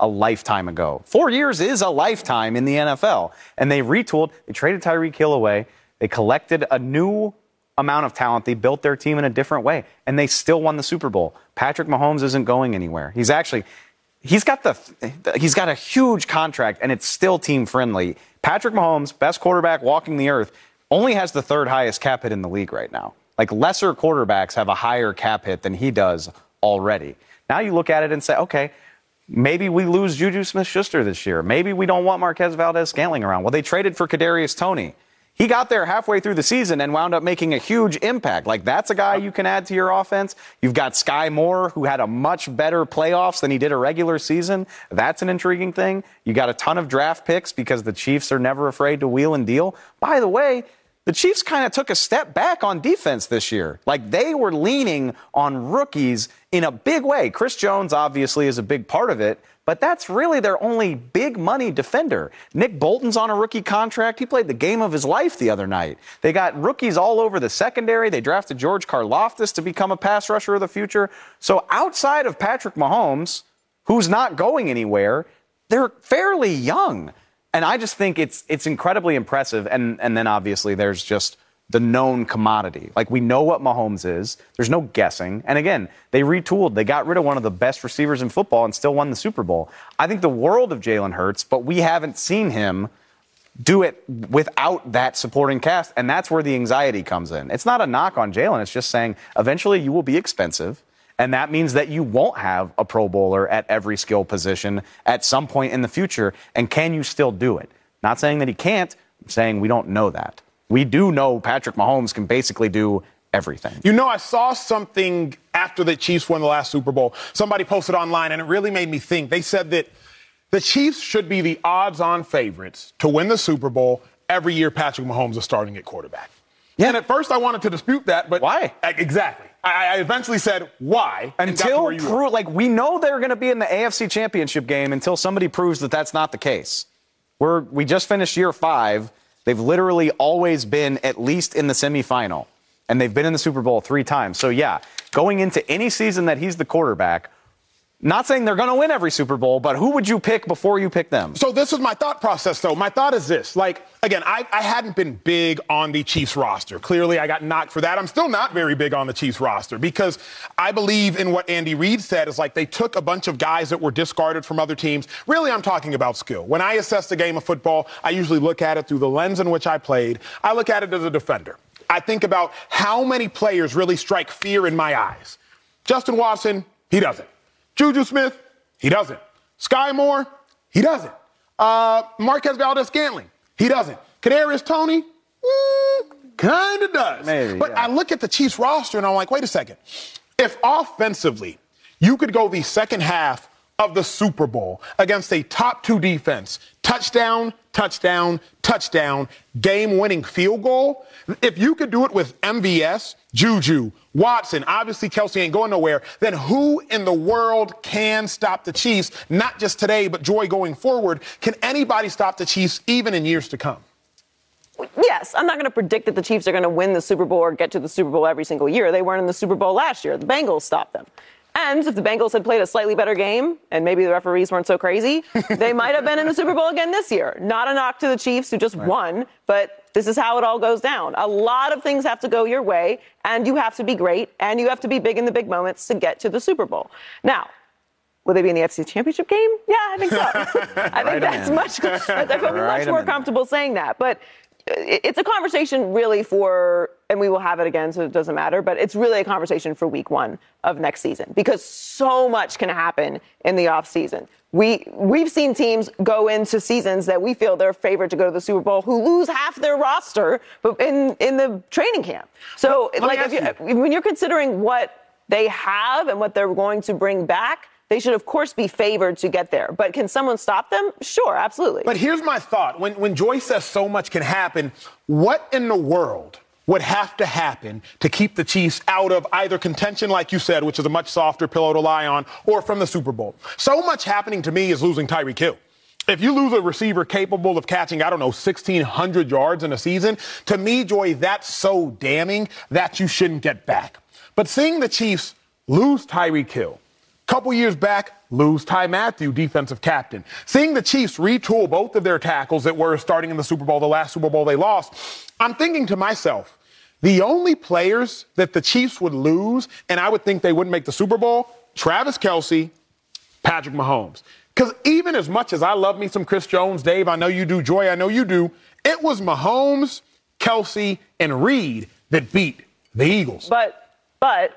a lifetime ago. Four years is a lifetime in the N F L. And they retooled. They traded Tyreek Hill away. They collected a new amount of talent. They built their team in a different way. And they still won the Super Bowl. Patrick Mahomes isn't going anywhere. He's actually, he's got the, he's got a huge contract, and it's still team friendly. Patrick Mahomes, best quarterback walking the earth, only has the third highest cap hit in the league right now. Like, lesser quarterbacks have a higher cap hit than he does already. Now you look at it and say, okay, maybe we lose Juju Smith-Schuster this year. Maybe we don't want Marquez Valdes-Scantling around. Well, they traded for Kadarius Toney. He got there halfway through the season and wound up making a huge impact. Like, that's a guy you can add to your offense. You've got Sky Moore, who had a much better playoffs than he did a regular season. That's an intriguing thing. You got a ton of draft picks because the Chiefs are never afraid to wheel and deal. By the way, the Chiefs kind of took a step back on defense this year. Like, they were leaning on rookies in a big way. Chris Jones, obviously, is a big part of it, but that's really their only big money defender. Nick Bolton's on a rookie contract. He played the game of his life the other night. They got rookies all over the secondary. They drafted George Karlaftis to become a pass rusher of the future. So outside of Patrick Mahomes, who's not going anywhere, they're fairly young. And I just think it's it's incredibly impressive. And, and then, obviously, there's just the known commodity. Like, we know what Mahomes is. There's no guessing. And, again, they retooled. They got rid of one of the best receivers in football and still won the Super Bowl. I think the world of Jalen Hurts, but we haven't seen him do it without that supporting cast. And that's where the anxiety comes in. It's not a knock on Jalen. It's just saying eventually you will be expensive. And that means that you won't have a Pro Bowler at every skill position at some point in the future. And can you still do it? Not saying that he can't. I'm saying we don't know that. We do know Patrick Mahomes can basically do everything. You know, I saw something after the Chiefs won the last Super Bowl. Somebody posted online, and it really made me think. They said that the Chiefs should be the odds-on favorites to win the Super Bowl every year Patrick Mahomes is starting at quarterback. Yeah. And at first I wanted to dispute that, but why? Exactly. I eventually said, why? Until, pro- like, we know they're going to be in the A F C Championship game until somebody proves that that's not the case. We're, we just finished year five. They've literally always been at least in the semifinal, and they've been in the Super Bowl three times. So, yeah, going into any season that he's the quarterback, not saying they're going to win every Super Bowl, but who would you pick before you pick them? So this is my thought process, though. My thought is this. Like, again, I, I hadn't been big on the Chiefs roster. Clearly, I got knocked for that. I'm still not very big on the Chiefs roster because I believe in what Andy Reid said is like they took a bunch of guys that were discarded from other teams. Really, I'm talking about skill. When I assess the game of football, I usually look at it through the lens in which I played. I look at it as a defender. I think about how many players really strike fear in my eyes. Justin Watson, he doesn't. Juju Smith, he doesn't. Sky Moore, he doesn't. Uh, Marquez Valdes-Scantling, he doesn't. Kadarius Toney, mm, kind of does. Maybe, but yeah. I look at the Chiefs roster and I'm like, wait a second. If offensively you could go the second half of the Super Bowl against a top two defense, touchdown, touchdown, touchdown, game-winning field goal, if you could do it with M V S, Juju, Watson, obviously Kelsey ain't going nowhere, then who in the world can stop the Chiefs, not just today, but Joy going forward? Can anybody stop the Chiefs even in years to come? Yes, I'm not going to predict that the Chiefs are going to win the Super Bowl or get to the Super Bowl every single year. They weren't in the Super Bowl last year. The Bengals stopped them. And if the Bengals had played a slightly better game and maybe the referees weren't so crazy, they might have been in the Super Bowl again this year. Not a knock to the Chiefs who just right. won, but this is how it all goes down. A lot of things have to go your way, and you have to be great, and you have to be big in the big moments to get to the Super Bowl. Now, will they be in the A F C Championship game? Yeah, I think so. I think right that's in. much, I feel right much more comfortable saying that. But it's a conversation really for, and we will have it again, so it doesn't matter, but it's really a conversation for week one of next season because so much can happen in the offseason. We, we've seen teams go into seasons that we feel they're favored to go to the Super Bowl who lose half their roster in, in the training camp. So Let like if you, when you're considering what they have and what they're going to bring back, they should, of course, be favored to get there. But can someone stop them? Sure, absolutely. But here's my thought. When, when Joy says so much can happen, what in the world would have to happen to keep the Chiefs out of either contention, like you said, which is a much softer pillow to lie on, or from the Super Bowl? So much happening to me is losing Tyreek Hill. If you lose a receiver capable of catching, I don't know, sixteen hundred yards in a season, to me, Joy, that's so damning that you shouldn't get back. But seeing the Chiefs lose Tyreek Hill, Couple years back, lose Ty Matthew, defensive captain. Seeing the Chiefs retool both of their tackles that were starting in the Super Bowl, the last Super Bowl they lost, I'm thinking to myself, the only players that the Chiefs would lose, and I would think they wouldn't make the Super Bowl, Travis Kelce, Patrick Mahomes. Because even as much as I love me some Chris Jones, Dave, I know you do, Joy, I know you do, it was Mahomes, Kelce, and Reed that beat the Eagles. But, but...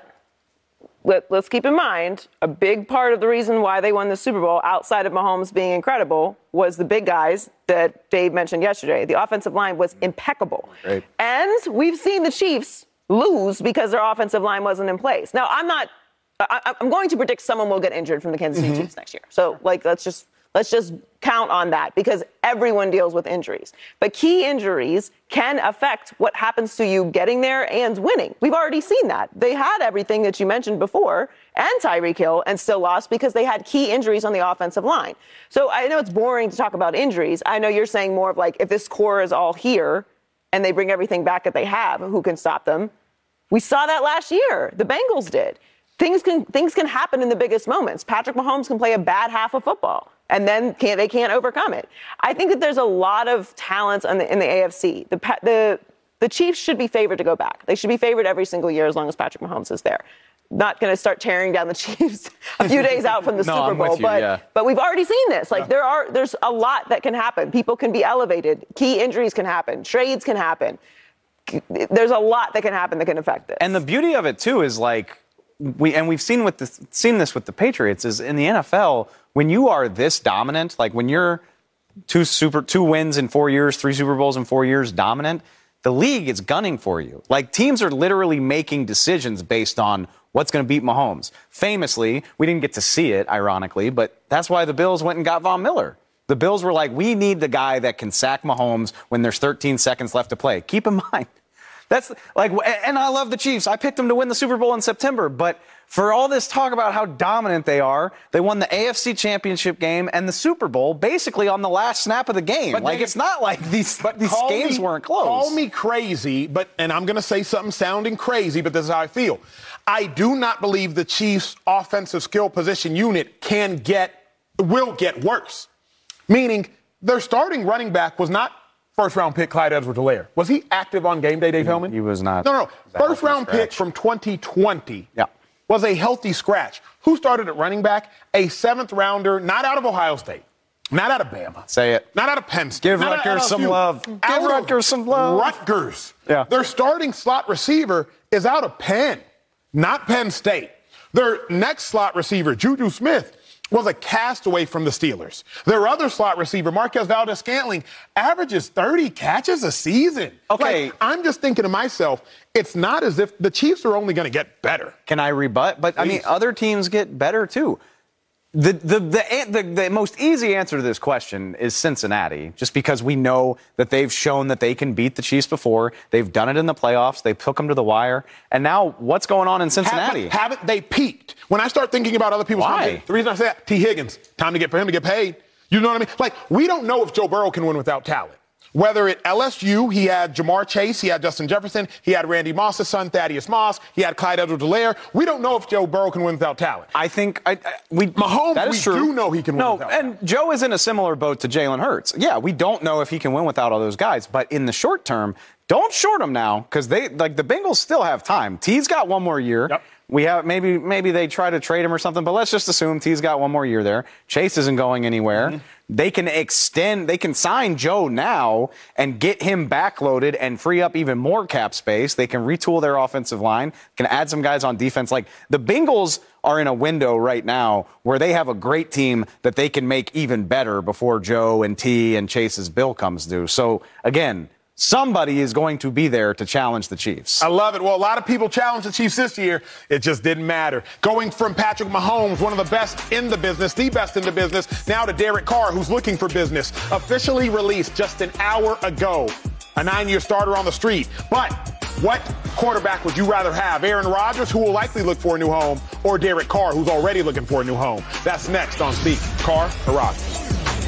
Let, let's keep in mind, a big part of the reason why they won the Super Bowl, outside of Mahomes being incredible, was the big guys that Dave mentioned yesterday. The offensive line was impeccable. Great. And we've seen the Chiefs lose because their offensive line wasn't in place. Now, I'm not I, – I'm going to predict someone will get injured from the Kansas City mm-hmm. Chiefs next year. So, like, let's just – Let's just count on that because everyone deals with injuries. But key injuries can affect what happens to you getting there and winning. We've already seen that. They had everything that you mentioned before and Tyreek Hill and still lost because they had key injuries on the offensive line. So I know it's boring to talk about injuries. I know you're saying more of like if this core is all here and they bring everything back that they have, who can stop them? We saw that last year. The Bengals did. Things can things can happen in the biggest moments. Patrick Mahomes can play a bad half of football, and then can't, they can't overcome it. I think that there's a lot of talents in the, in the A F C. The, the the Chiefs should be favored to go back. They should be favored every single year as long as Patrick Mahomes is there. Not going to start tearing down the Chiefs a few days out from the no, Super I'm Bowl, with you, but yeah. but we've already seen this. Like yeah. there are there's a lot that can happen. People can be elevated. Key injuries can happen. Trades can happen. There's a lot that can happen that can affect this. And the beauty of it too is like. We and we've seen with the, seen this with the Patriots is in the N F L when you are this dominant, like when you're two super two wins in four years, three Super Bowls in four years dominant, the league is gunning for you. Like teams are literally making decisions based on what's going to beat Mahomes. Famously, we didn't get to see it, ironically, but that's why the Bills went and got Von Miller. The Bills were like, we need the guy that can sack Mahomes when there's thirteen seconds left to play. Keep in mind. That's like, and I love the Chiefs. I picked them to win the Super Bowl in September. But for all this talk about how dominant they are, they won the A F C Championship game and the Super Bowl basically on the last snap of the game. But like, they, it's not like these, but these games me, weren't close. Call me crazy, but and I'm going to say something sounding crazy, but this is how I feel. I do not believe the Chiefs' offensive skill position unit can get, will get worse. Meaning their starting running back was not first-round pick Clyde Edwards-Helaire. Was he active on game day, Dave Hellman? He was not. No, no. First-round pick from twenty twenty yeah. was a healthy scratch. Who started at running back? A seventh-rounder, not out of Ohio State, not out of Bama. Say it. Not out of Penn State. Give Rutgers some love. Give Rutgers some love. Rutgers. Yeah. Their starting slot receiver is out of Penn, not Penn State. Their next slot receiver, Juju Smith, was a castaway from the Steelers. Their other slot receiver, Marquez Valdes-Scantling, averages thirty catches a season. Okay. Like, I'm just thinking to myself, it's not as if the Chiefs are only going to get better. Can I rebut? But, Please. I mean, other teams get better, too. The, the, the, the, the most easy answer to this question is Cincinnati, just because we know that they've shown that they can beat the Chiefs before. They've done it in the playoffs. They took them to the wire. And now what's going on in Cincinnati? Haven't, haven't they peaked? When I start thinking about other people's Why? Company, the reason I say that, T. Higgins, time to get for him to get paid. You know what I mean? Like, we don't know if Joe Burrow can win without talent. Whether at L S U, he had Jamar Chase, he had Justin Jefferson, he had Randy Moss's son, Thaddeus Moss, he had Clyde Edwards-Helaire. We don't know if Joe Burrow can win without talent. I think I, I, we Mahomes, that is we true. do know he can win no, without and talent. Joe is in a similar boat to Jalen Hurts. Yeah, we don't know if he can win without all those guys, but in the short term, don't short him now because they like the Bengals still have time. T's got one more year. Yep. We have maybe maybe they try to trade him or something, but let's just assume T's got one more year there. Chase isn't going anywhere. Mm-hmm. They can extend, they can sign Joe now and get him backloaded and free up even more cap space. They can retool their offensive line, can add some guys on defense. Like the Bengals are in a window right now where they have a great team that they can make even better before Joe and T and Chase's bill comes due. So again, somebody is going to be there to challenge the Chiefs. I love it. Well, a lot of people challenged the Chiefs this year. It just didn't matter. Going from Patrick Mahomes, one of the best in the business, the best in the business, now to Derek Carr, who's looking for business. Officially released just an hour ago. A nine-year starter on the street. But what quarterback would you rather have? Aaron Rodgers, who will likely look for a new home, or Derek Carr, who's already looking for a new home? That's next on Speak. Carr or Rodgers?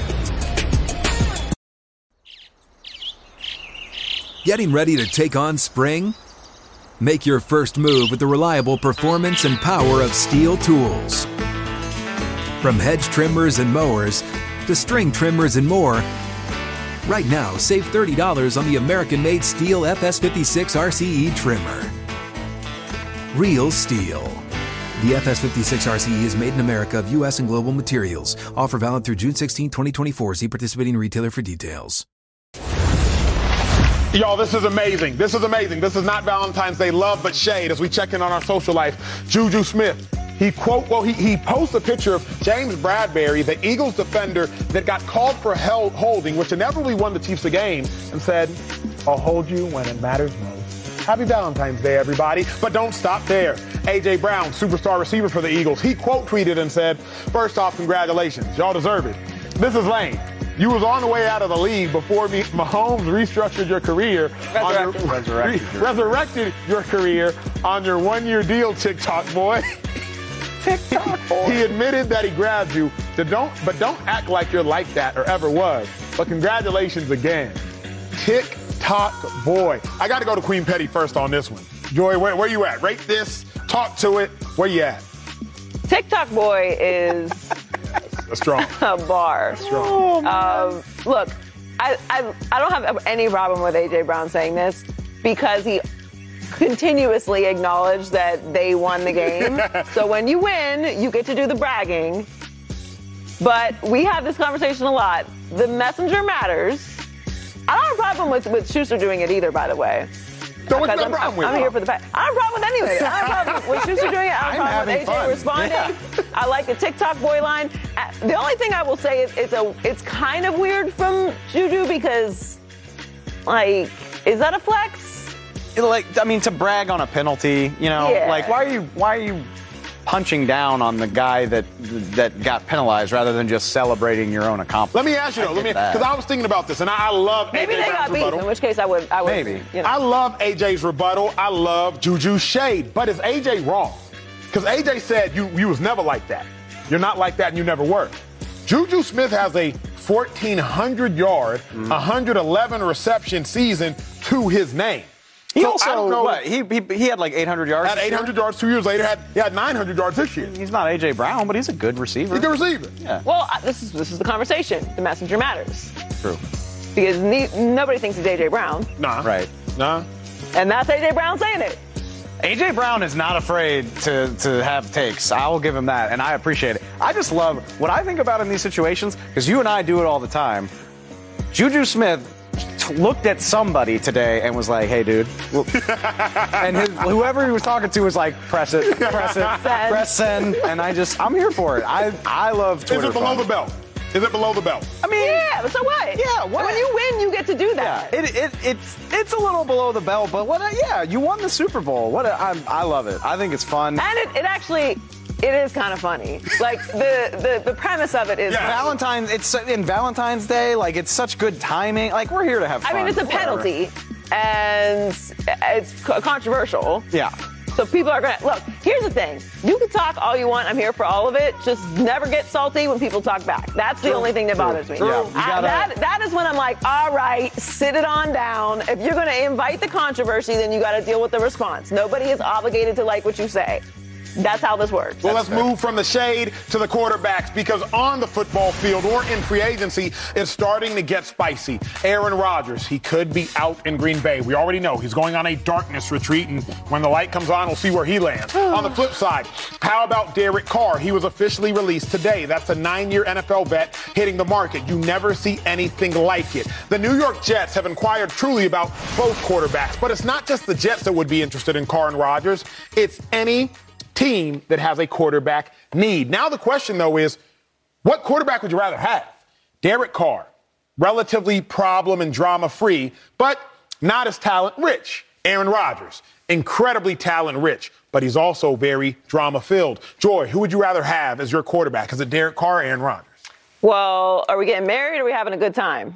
Getting ready to take on spring? Make your first move with the reliable performance and power of Steel tools. From hedge trimmers and mowers to string trimmers and more, right now save thirty dollars on the American-made Steel F S fifty-six R C E trimmer. Real STIHL. The F S fifty-six R C E is made in America of U S and global materials. Offer valid through June sixteenth, twenty twenty-four. See participating retailer for details. Y'all, this is amazing. This is amazing. This is not Valentine's Day love, but shade as we check in on our social life. Juju Smith, he quote, well, he, he posts a picture of James Bradbury, the Eagles defender that got called for held, holding, which inevitably won the Chiefs a game, and said, I'll hold you when it matters most. Happy Valentine's Day, everybody. But don't stop there. A J. Brown, superstar receiver for the Eagles, he quote tweeted and said, first off, congratulations. Y'all deserve it. This is lame. You was on the way out of the league before me, Mahomes restructured your career. Resurrected. Your, resurrected, re, resurrected your career on your one-year deal, TikTok boy. TikTok boy. He admitted that he grabbed you, to don't, but don't act like you're like that or ever was. But congratulations again. TikTok boy. I got to go to Queen Petty first on this one. Joy, where, where you at? Rate this. Talk to it. Where you at? TikTok boy is That's strong. a bar. That's strong. Um, look, I, I I don't have any problem with A J. Brown saying this because he continuously acknowledged that they won the game. So when you win, you get to do the bragging. But we have this conversation a lot. The messenger matters. I don't have a problem with, with Schuster doing it either, by the way. So what's Because the I'm, problem I'm, with I'm it? here for the fact. I don't have a problem with any of it. I don't have a problem with Schuster doing it. I don't I'm have a having problem with A J fun. responding. I like the TikTok boy line. Uh, The only thing I will say is it's a it's kind of weird from Juju because, like, is that a flex? Like, I mean, to brag on a penalty, you know, Yeah. like why are you why are you punching down on the guy that that got penalized rather than just celebrating your own accomplishment? Let me ask you though, let me because I was thinking about this and I, I love Maybe A J they Brown's got beef, rebuttal. in which case I would I would Maybe. you know. I love A J's rebuttal. I love Juju's shade. But is A J wrong? Because A J said you you was never like that. You're not like that and you never were. Juju Smith has a fourteen hundred yard, Mm. one hundred eleven reception season to his name. He So I also don't know, what he, he he had like eight hundred yards. had this eight year. hundred yards two years later. Had he had nine hundred yards this year. He's not A J Brown, but he's a good receiver. He's a good receiver. Yeah, Well, I- this is this is the conversation. The messenger matters true. because ne- nobody thinks it's A J Brown, Nah. Right. Nah. and that's A J Brown saying it. A J Brown is not afraid to, to have takes. I will give him that, and I appreciate it. I just love what I think about in these situations, because you and I do it all the time. Juju Smith t- looked at somebody today and was like, hey, dude. and his, whoever he was talking to was like, press it, press it, Send. press send. And I just, I'm here for it. I I love Twitter. Is it below fun. the belt? Is it below the belt? I mean, Yeah, but so what? Yeah, what? When you win, you get to do yeah, that. it, it, it's it's a little below the belt, but what? A, yeah, you won the Super Bowl. What? A, I, I love it. I think it's fun. And it, it actually, it is kind of funny. Like the, the, the premise of it is. Yeah. Valentine's, it's in Valentine's Day, like it's such good timing. Like we're here to have I fun. mean, it's a Whatever. penalty, and it's co- controversial. Yeah. So people are gonna look. Here's the thing: you can talk all you want. I'm here for all of it. Just never get salty when people talk back. That's the True. only thing that True. bothers me. True. Yeah, you I- gotta- that that is when I'm like, all right, sit it on down. If you're gonna invite the controversy, then you got to deal with the response. Nobody is obligated to like what you say. That's how this works. Well, That's let's move from the shade to the quarterbacks because on the football field or in free agency, it's starting to get spicy. Aaron Rodgers, he could be out in Green Bay. We already know he's going on a darkness retreat, and when the light comes on, we'll see where he lands. On the flip side, how about Derek Carr? He was officially released today. That's a nine-year N F L vet hitting the market. You never see anything like it. The New York Jets have inquired truly about both quarterbacks, but it's not just the Jets that would be interested in Carr and Rodgers. It's any team that has a quarterback need. Now the question, though, is what quarterback would you rather have? Derek Carr, relatively problem and drama-free, but not as talent-rich. Aaron Rodgers, incredibly talent-rich, but he's also very drama-filled. Joy, who would you rather have as your quarterback? Is it Derek Carr or Aaron Rodgers? Well, are we getting married or are we having a good time?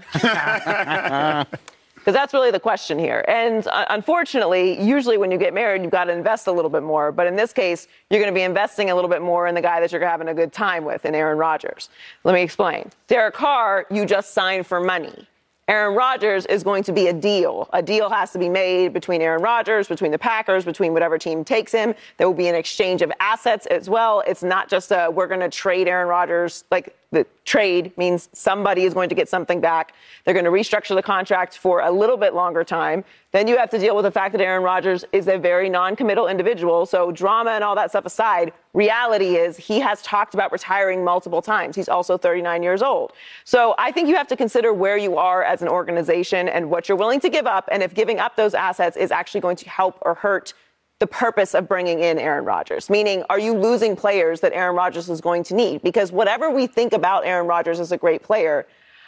Because that's really the question here. And uh, unfortunately, usually when you get married, you've got to invest a little bit more. But in this case, you're going to be investing a little bit more in the guy that you're having a good time with, in Aaron Rodgers. Let me explain. Derek Carr, you just signed for money. Aaron Rodgers is going to be a deal. A deal has to be made between Aaron Rodgers, between the Packers, between whatever team takes him. There will be an exchange of assets as well. It's not just a, we're going to trade Aaron Rodgers. Like, the trade means somebody is going to get something back. They're going to restructure the contract for a little bit longer time. Then you have to deal with the fact that Aaron Rodgers is a very non-committal individual. So drama and all that stuff aside, reality is he has talked about retiring multiple times. He's also thirty-nine years old. So I think you have to consider where you are as an organization and what you're willing to give up, and if giving up those assets is actually going to help or hurt the purpose of bringing in Aaron Rodgers. Meaning, are you losing players that Aaron Rodgers is going to need? Because whatever we think about Aaron Rodgers as a great player,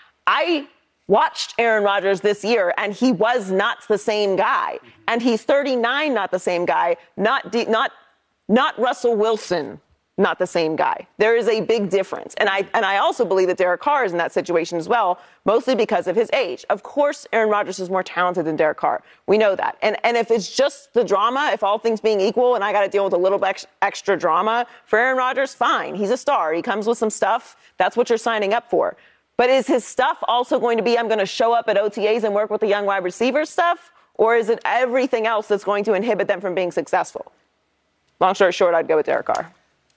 I watched Aaron Rodgers this year, and he was not the same guy. And he's thirty-nine, not the same guy. Not D- not not Russell Wilson, not the same guy. There is a big difference. And I and I also believe that Derek Carr is in that situation as well, mostly because of his age. Of course, Aaron Rodgers is more talented than Derek Carr. We know that. And and if it's just the drama, if all things being equal, and I got to deal with a little bit ex- extra drama for Aaron Rodgers, fine. He's a star. He comes with some stuff. That's what you're signing up for. But is his stuff also going to be, I'm going to show up at O T As and work with the young wide receivers stuff? Or is it everything else that's going to inhibit them from being successful? Long story short, I'd go with Derek Carr.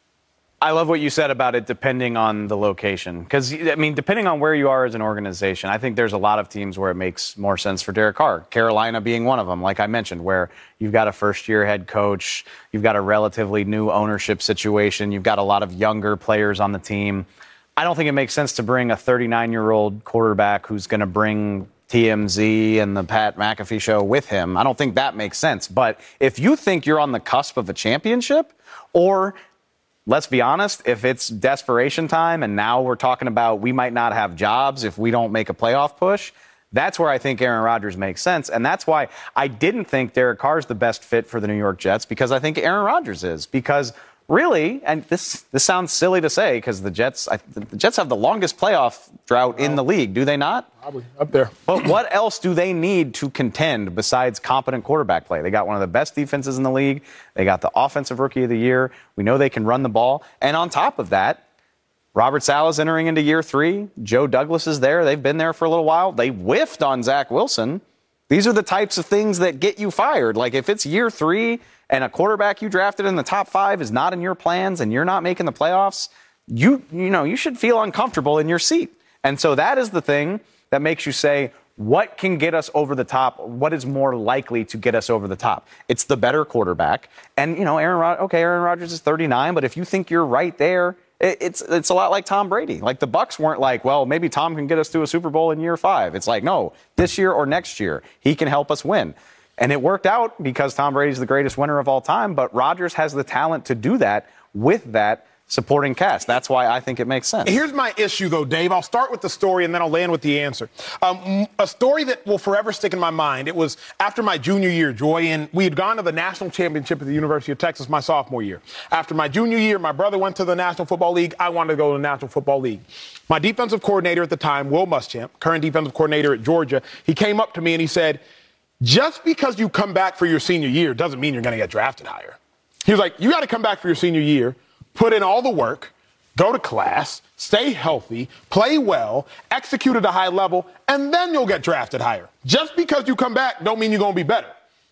I love what you said about it depending on the location. Because, I mean, depending on where you are as an organization, I think there's a lot of teams where it makes more sense for Derek Carr. Carolina being one of them, like I mentioned, where you've got a first-year head coach, you've got a relatively new ownership situation, you've got a lot of younger players on the team. I don't think it makes sense to bring a thirty-nine-year-old quarterback who's going to bring T M Z and the Pat McAfee show with him. I don't think that makes sense. But if you think you're on the cusp of a championship, or let's be honest, if it's desperation time and now we're talking about we might not have jobs if we don't make a playoff push, that's where I think Aaron Rodgers makes sense. And that's why I didn't think Derek Carr is the best fit for the New York Jets, because I think Aaron Rodgers is. Because really, and this this sounds silly to say, because the Jets I, the Jets have the longest playoff drought in the league, do they not? Probably up there. But what else do they need to contend besides competent quarterback play? They got one of the best defenses in the league. They got the offensive rookie of the year. We know they can run the ball. And on top of that, Robert Saleh's entering into year three. Joe Douglas is there. They've been there for a little while. They whiffed on Zach Wilson. These are the types of things that get you fired. Like, if it's year three and a quarterback you drafted in the top five is not in your plans and you're not making the playoffs, you you know, you should feel uncomfortable in your seat. And so that is the thing that makes you say, what can get us over the top? What is more likely to get us over the top? It's the better quarterback. And, you know, Aaron Rod- okay, Aaron Rodgers is thirty-nine, but if you think you're right there, it, it's it's a lot like Tom Brady. Like, the Bucs weren't like, well, maybe Tom can get us to a Super Bowl in year five. It's like, no, this year or next year, he can help us win. And it worked out because Tom Brady's the greatest winner of all time, but Rodgers has the talent to do that with that supporting cast. That's why I think it makes sense. Here's my issue, though, Dave. I'll start with the story, and then I'll land with the answer. Um, a story that will forever stick in my mind. It was after my junior year, Joy, and we had gone to the national championship at the University of Texas my sophomore year. After my junior year, my brother went to the National Football League. I wanted to go to the National Football League. My defensive coordinator at the time, Will Muschamp, current defensive coordinator at Georgia, he came up to me and he said, just because you come back for your senior year doesn't mean you're going to get drafted higher. He was like, you got to come back for your senior year, put in all the work, go to class, stay healthy, play well, execute at a high level, and then you'll get drafted higher. Just because you come back don't mean you're going to be better.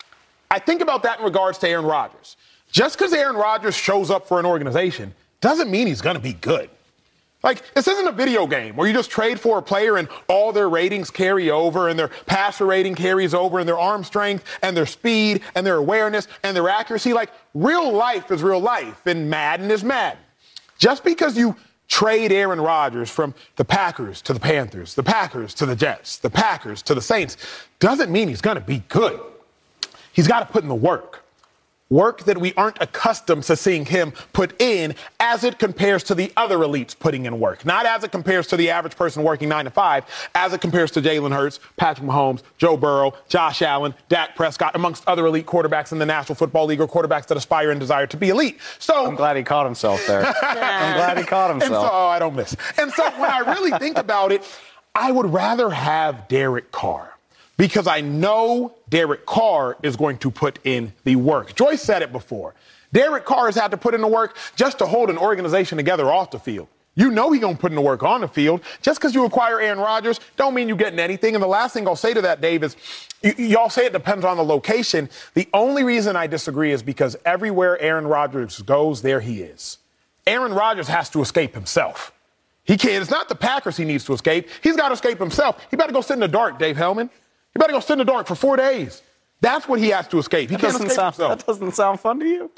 I think about that in regards to Aaron Rodgers. Just because Aaron Rodgers shows up for an organization doesn't mean he's going to be good. Like, this isn't a video game where you just trade for a player and all their ratings carry over and their passer rating carries over and their arm strength and their speed and their awareness and their accuracy. Like, real life is real life and Madden is Madden. Just because you trade Aaron Rodgers from the Packers to the Panthers, the Packers to the Jets, the Packers to the Saints, doesn't mean he's going to be good. He's got to put in the work. Work that we aren't accustomed to seeing him put in as it compares to the other elites putting in work. Not as it compares to the average person working nine to five, as it compares to Jalen Hurts, Patrick Mahomes, Joe Burrow, Josh Allen, Dak Prescott, amongst other elite quarterbacks in the National Football League or quarterbacks that aspire and desire to be elite. So I'm glad he caught himself there. I'm glad he caught himself. And so, oh, I don't miss. And so when I really think about it, I would rather have Derek Carr. Because I know Derek Carr is going to put in the work. Joyce said it before. Derek Carr has had to put in the work just to hold an organization together off the field. You know he's going to put in the work on the field. Just because you acquire Aaron Rodgers don't mean you're getting anything. And the last thing I'll say to that, Dave, is y- y'all say it depends on the location. The only reason I disagree is because everywhere Aaron Rodgers goes, there he is. Aaron Rodgers has to escape himself. He can't. It's not the Packers he needs to escape. He's got to escape himself. He better go sit in the dark, Dave Hellman. He better go sit in the dark for four days. That's what he has to escape. He that can't doesn't escape sound, himself. That doesn't sound fun to you?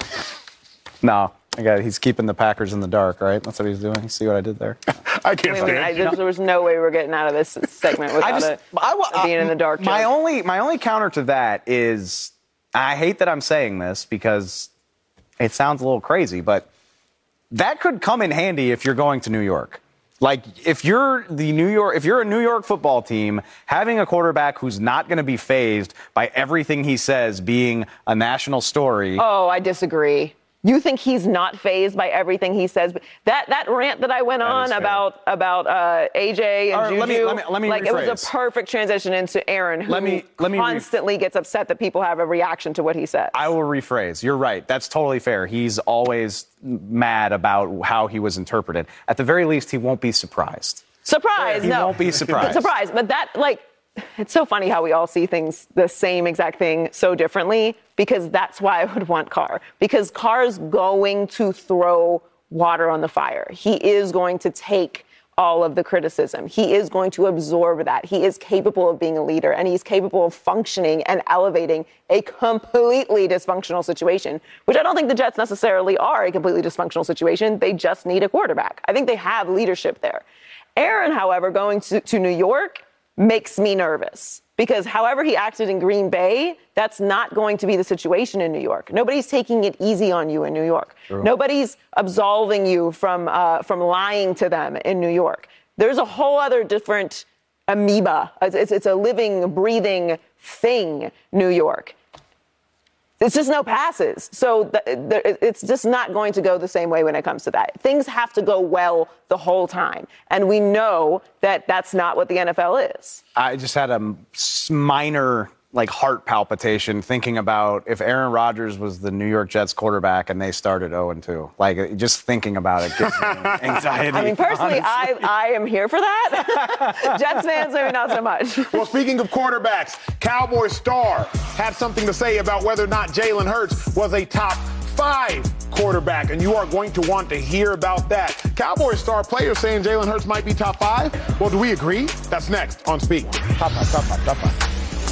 No. I got it. He's keeping the Packers in the dark, right? That's what he's doing. You see what I did there? I can't Wait, stand wait, I, there, there was no way we're getting out of this segment without I just, it I, being in the dark. My joke. only, my only counter to that is, I hate that I'm saying this because it sounds a little crazy, but that could come in handy if you're going to New York. Like, if you're the New York, if you're a New York football team, having a quarterback who's not going to be fazed by everything he says being a national story. Oh, I disagree. You think he's not fazed by everything he says? That that rant that I went That on is fair. about about uh, A J and All right, Juju, let me- let me- let me like it was rephrase. a perfect transition into Aaron, who Let me- let me re- constantly gets upset that people have a reaction to what he says. I will rephrase. You're right. That's totally fair. He's always mad about how he was interpreted. At the very least, he won't be surprised. Surprise! He no, won't be surprised. Surprise! But that, like, it's so funny how we all see things, the same exact thing, so differently. Because that's why I would want Carr. Because Carr's going to throw water on the fire. He is going to take all of the criticism. He is going to absorb that. He is capable of being a leader, and he's capable of functioning and elevating a completely dysfunctional situation, which I don't think the Jets necessarily are a completely dysfunctional situation. They just need a quarterback. I think they have leadership there. Aaron, however, going to, to New York makes me nervous. Because however he acted in Green Bay, that's not going to be the situation in New York. Nobody's taking it easy on you in New York. True. Nobody's absolving you from uh, from lying to them in New York. There's a whole other different amoeba. It's, it's a living, breathing thing, New York. It's just no passes. So the, the, it's just not going to go the same way when it comes to that. Things have to go well the whole time. And we know that that's not what the N F L is. I just had a minor, like, heart palpitation thinking about if Aaron Rodgers was the New York Jets quarterback and they started oh and two. Like, just thinking about it gives me anxiety. I mean, personally, I, I am here for that. Jets fans, maybe not so much. Well, speaking of quarterbacks, Cowboy star had something to say about whether or not Jalen Hurts was a top five quarterback, and you are going to want to hear about that. Cowboy star player saying Jalen Hurts might be top five. Well, do we agree? That's next on Speak. Top five, top five, top five.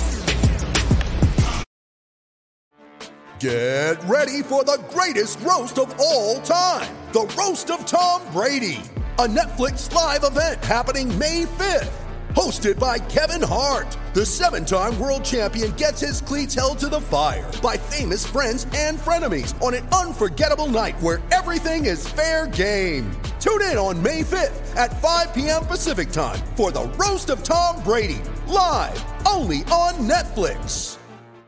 Get ready for the greatest roast of all time, the Roast of Tom Brady, a Netflix live event happening May fifth. Hosted by Kevin Hart, the seven-time world champion gets his cleats held to the fire by famous friends and frenemies on an unforgettable night where everything is fair game. Tune in on May fifth at five p.m. Pacific time for the Roast of Tom Brady, live only on Netflix.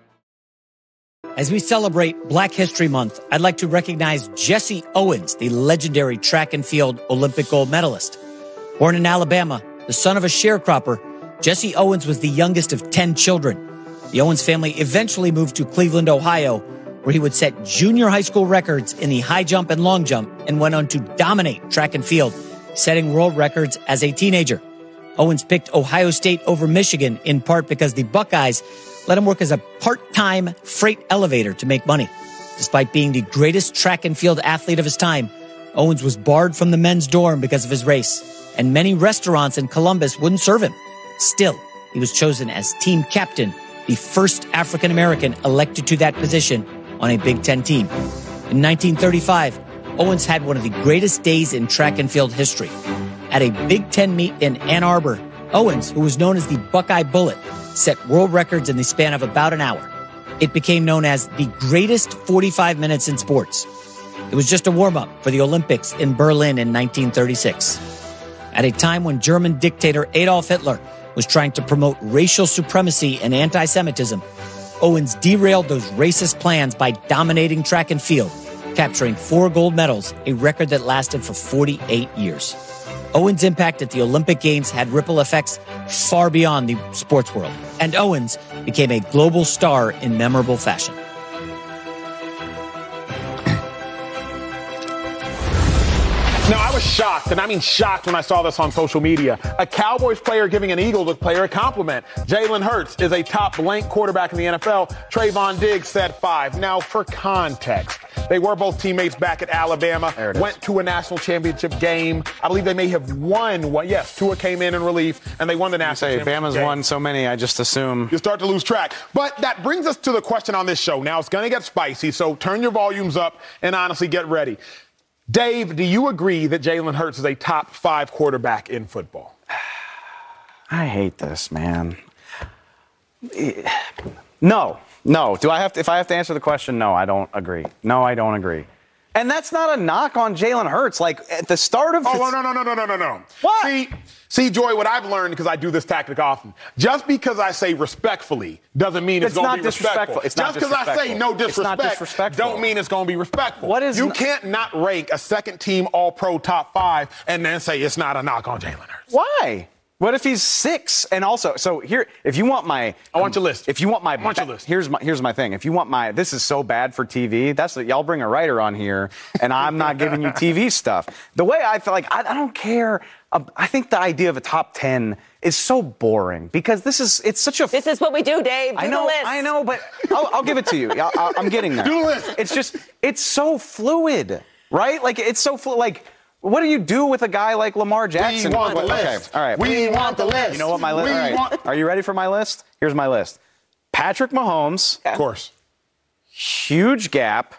As we celebrate Black History Month, I'd like to recognize Jesse Owens, the legendary track and field Olympic gold medalist. Born in Alabama, the son of a sharecropper, Jesse Owens was the youngest of ten children. The Owens family eventually moved to Cleveland, Ohio, where he would set junior high school records in the high jump and long jump and went on to dominate track and field, setting world records as a teenager. Owens picked Ohio State over Michigan in part because the Buckeyes let him work as a part-time freight elevator to make money. Despite being the greatest track and field athlete of his time, Owens was barred from the men's dorm because of his race, and many restaurants in Columbus wouldn't serve him. Still, he was chosen as team captain, the first African-American elected to that position on a Big Ten team. In nineteen thirty-five, Owens had one of the greatest days in track and field history. At a Big Ten meet in Ann Arbor, Owens, who was known as the Buckeye Bullet, set world records in the span of about an hour. It became known as the greatest forty-five minutes in sports. It was just a warm-up for the Olympics in Berlin in nineteen thirty-six. At a time when German dictator Adolf Hitler was trying to promote racial supremacy and anti-Semitism, Owens derailed those racist plans by dominating track and field, capturing four gold medals, a record that lasted for forty-eight years. Owens' impact at the Olympic Games had ripple effects far beyond the sports world, and Owens became a global star in memorable fashion. Now, I was shocked, and I mean shocked when I saw this on social media. A Cowboys player giving an Eagles player a compliment. Jalen Hurts is a top blank quarterback in the N F L. Trayvon Diggs said five. Now, for context, they were both teammates back at Alabama, went to a national championship game. I believe they may have won one. Yes, Tua came in in relief, and they won the national say, championship Bama's game. won so many, I just assume. You start to lose track. But that brings us to the question on this show. Now, it's going to get spicy, so turn your volumes up and honestly get ready. Dave, do you agree that Jalen Hurts is a top five quarterback in football? I hate this, man. No. No. Do I have to, if I have to answer the question, no, I don't agree. No, I don't agree. And that's not a knock on Jalen Hurts. Like, at the start of... Oh, no, no, no, no, no, no, no. What? See, see, Joy, what I've learned, because I do this tactic often, just because I say respectfully doesn't mean it's, It's going to not be respectful. disrespectful. It's just not because I say no disrespectful. It's not disrespect disrespectful. don't mean it's going to be respectful. What is you n- can't not rank a second-team All-Pro top five and then say it's not a knock on Jalen Hurts. Why? What if he's six? And also, so here, if you want my, I want your list. If you want my, I want your list. Here's my, here's my thing. If you want my, this is so bad for T V. That's what y'all bring a writer on here, and I'm not giving you T V stuff. The way I feel like I, I don't care. Uh, I think the idea of a top ten is so boring because this is it's such a. This is what we do, Dave. Do I know, the list. I know, but I'll, I'll give it to you. I, I, I'm getting there. Do the list. It's just it's so fluid, right? Like it's so fluid. Like. What do you do with a guy like Lamar Jackson? We want the okay, list. all right. We want the list. You know what my list? We All right. want- Are you ready for my list? Here's my list. Patrick Mahomes, Of course. huge gap.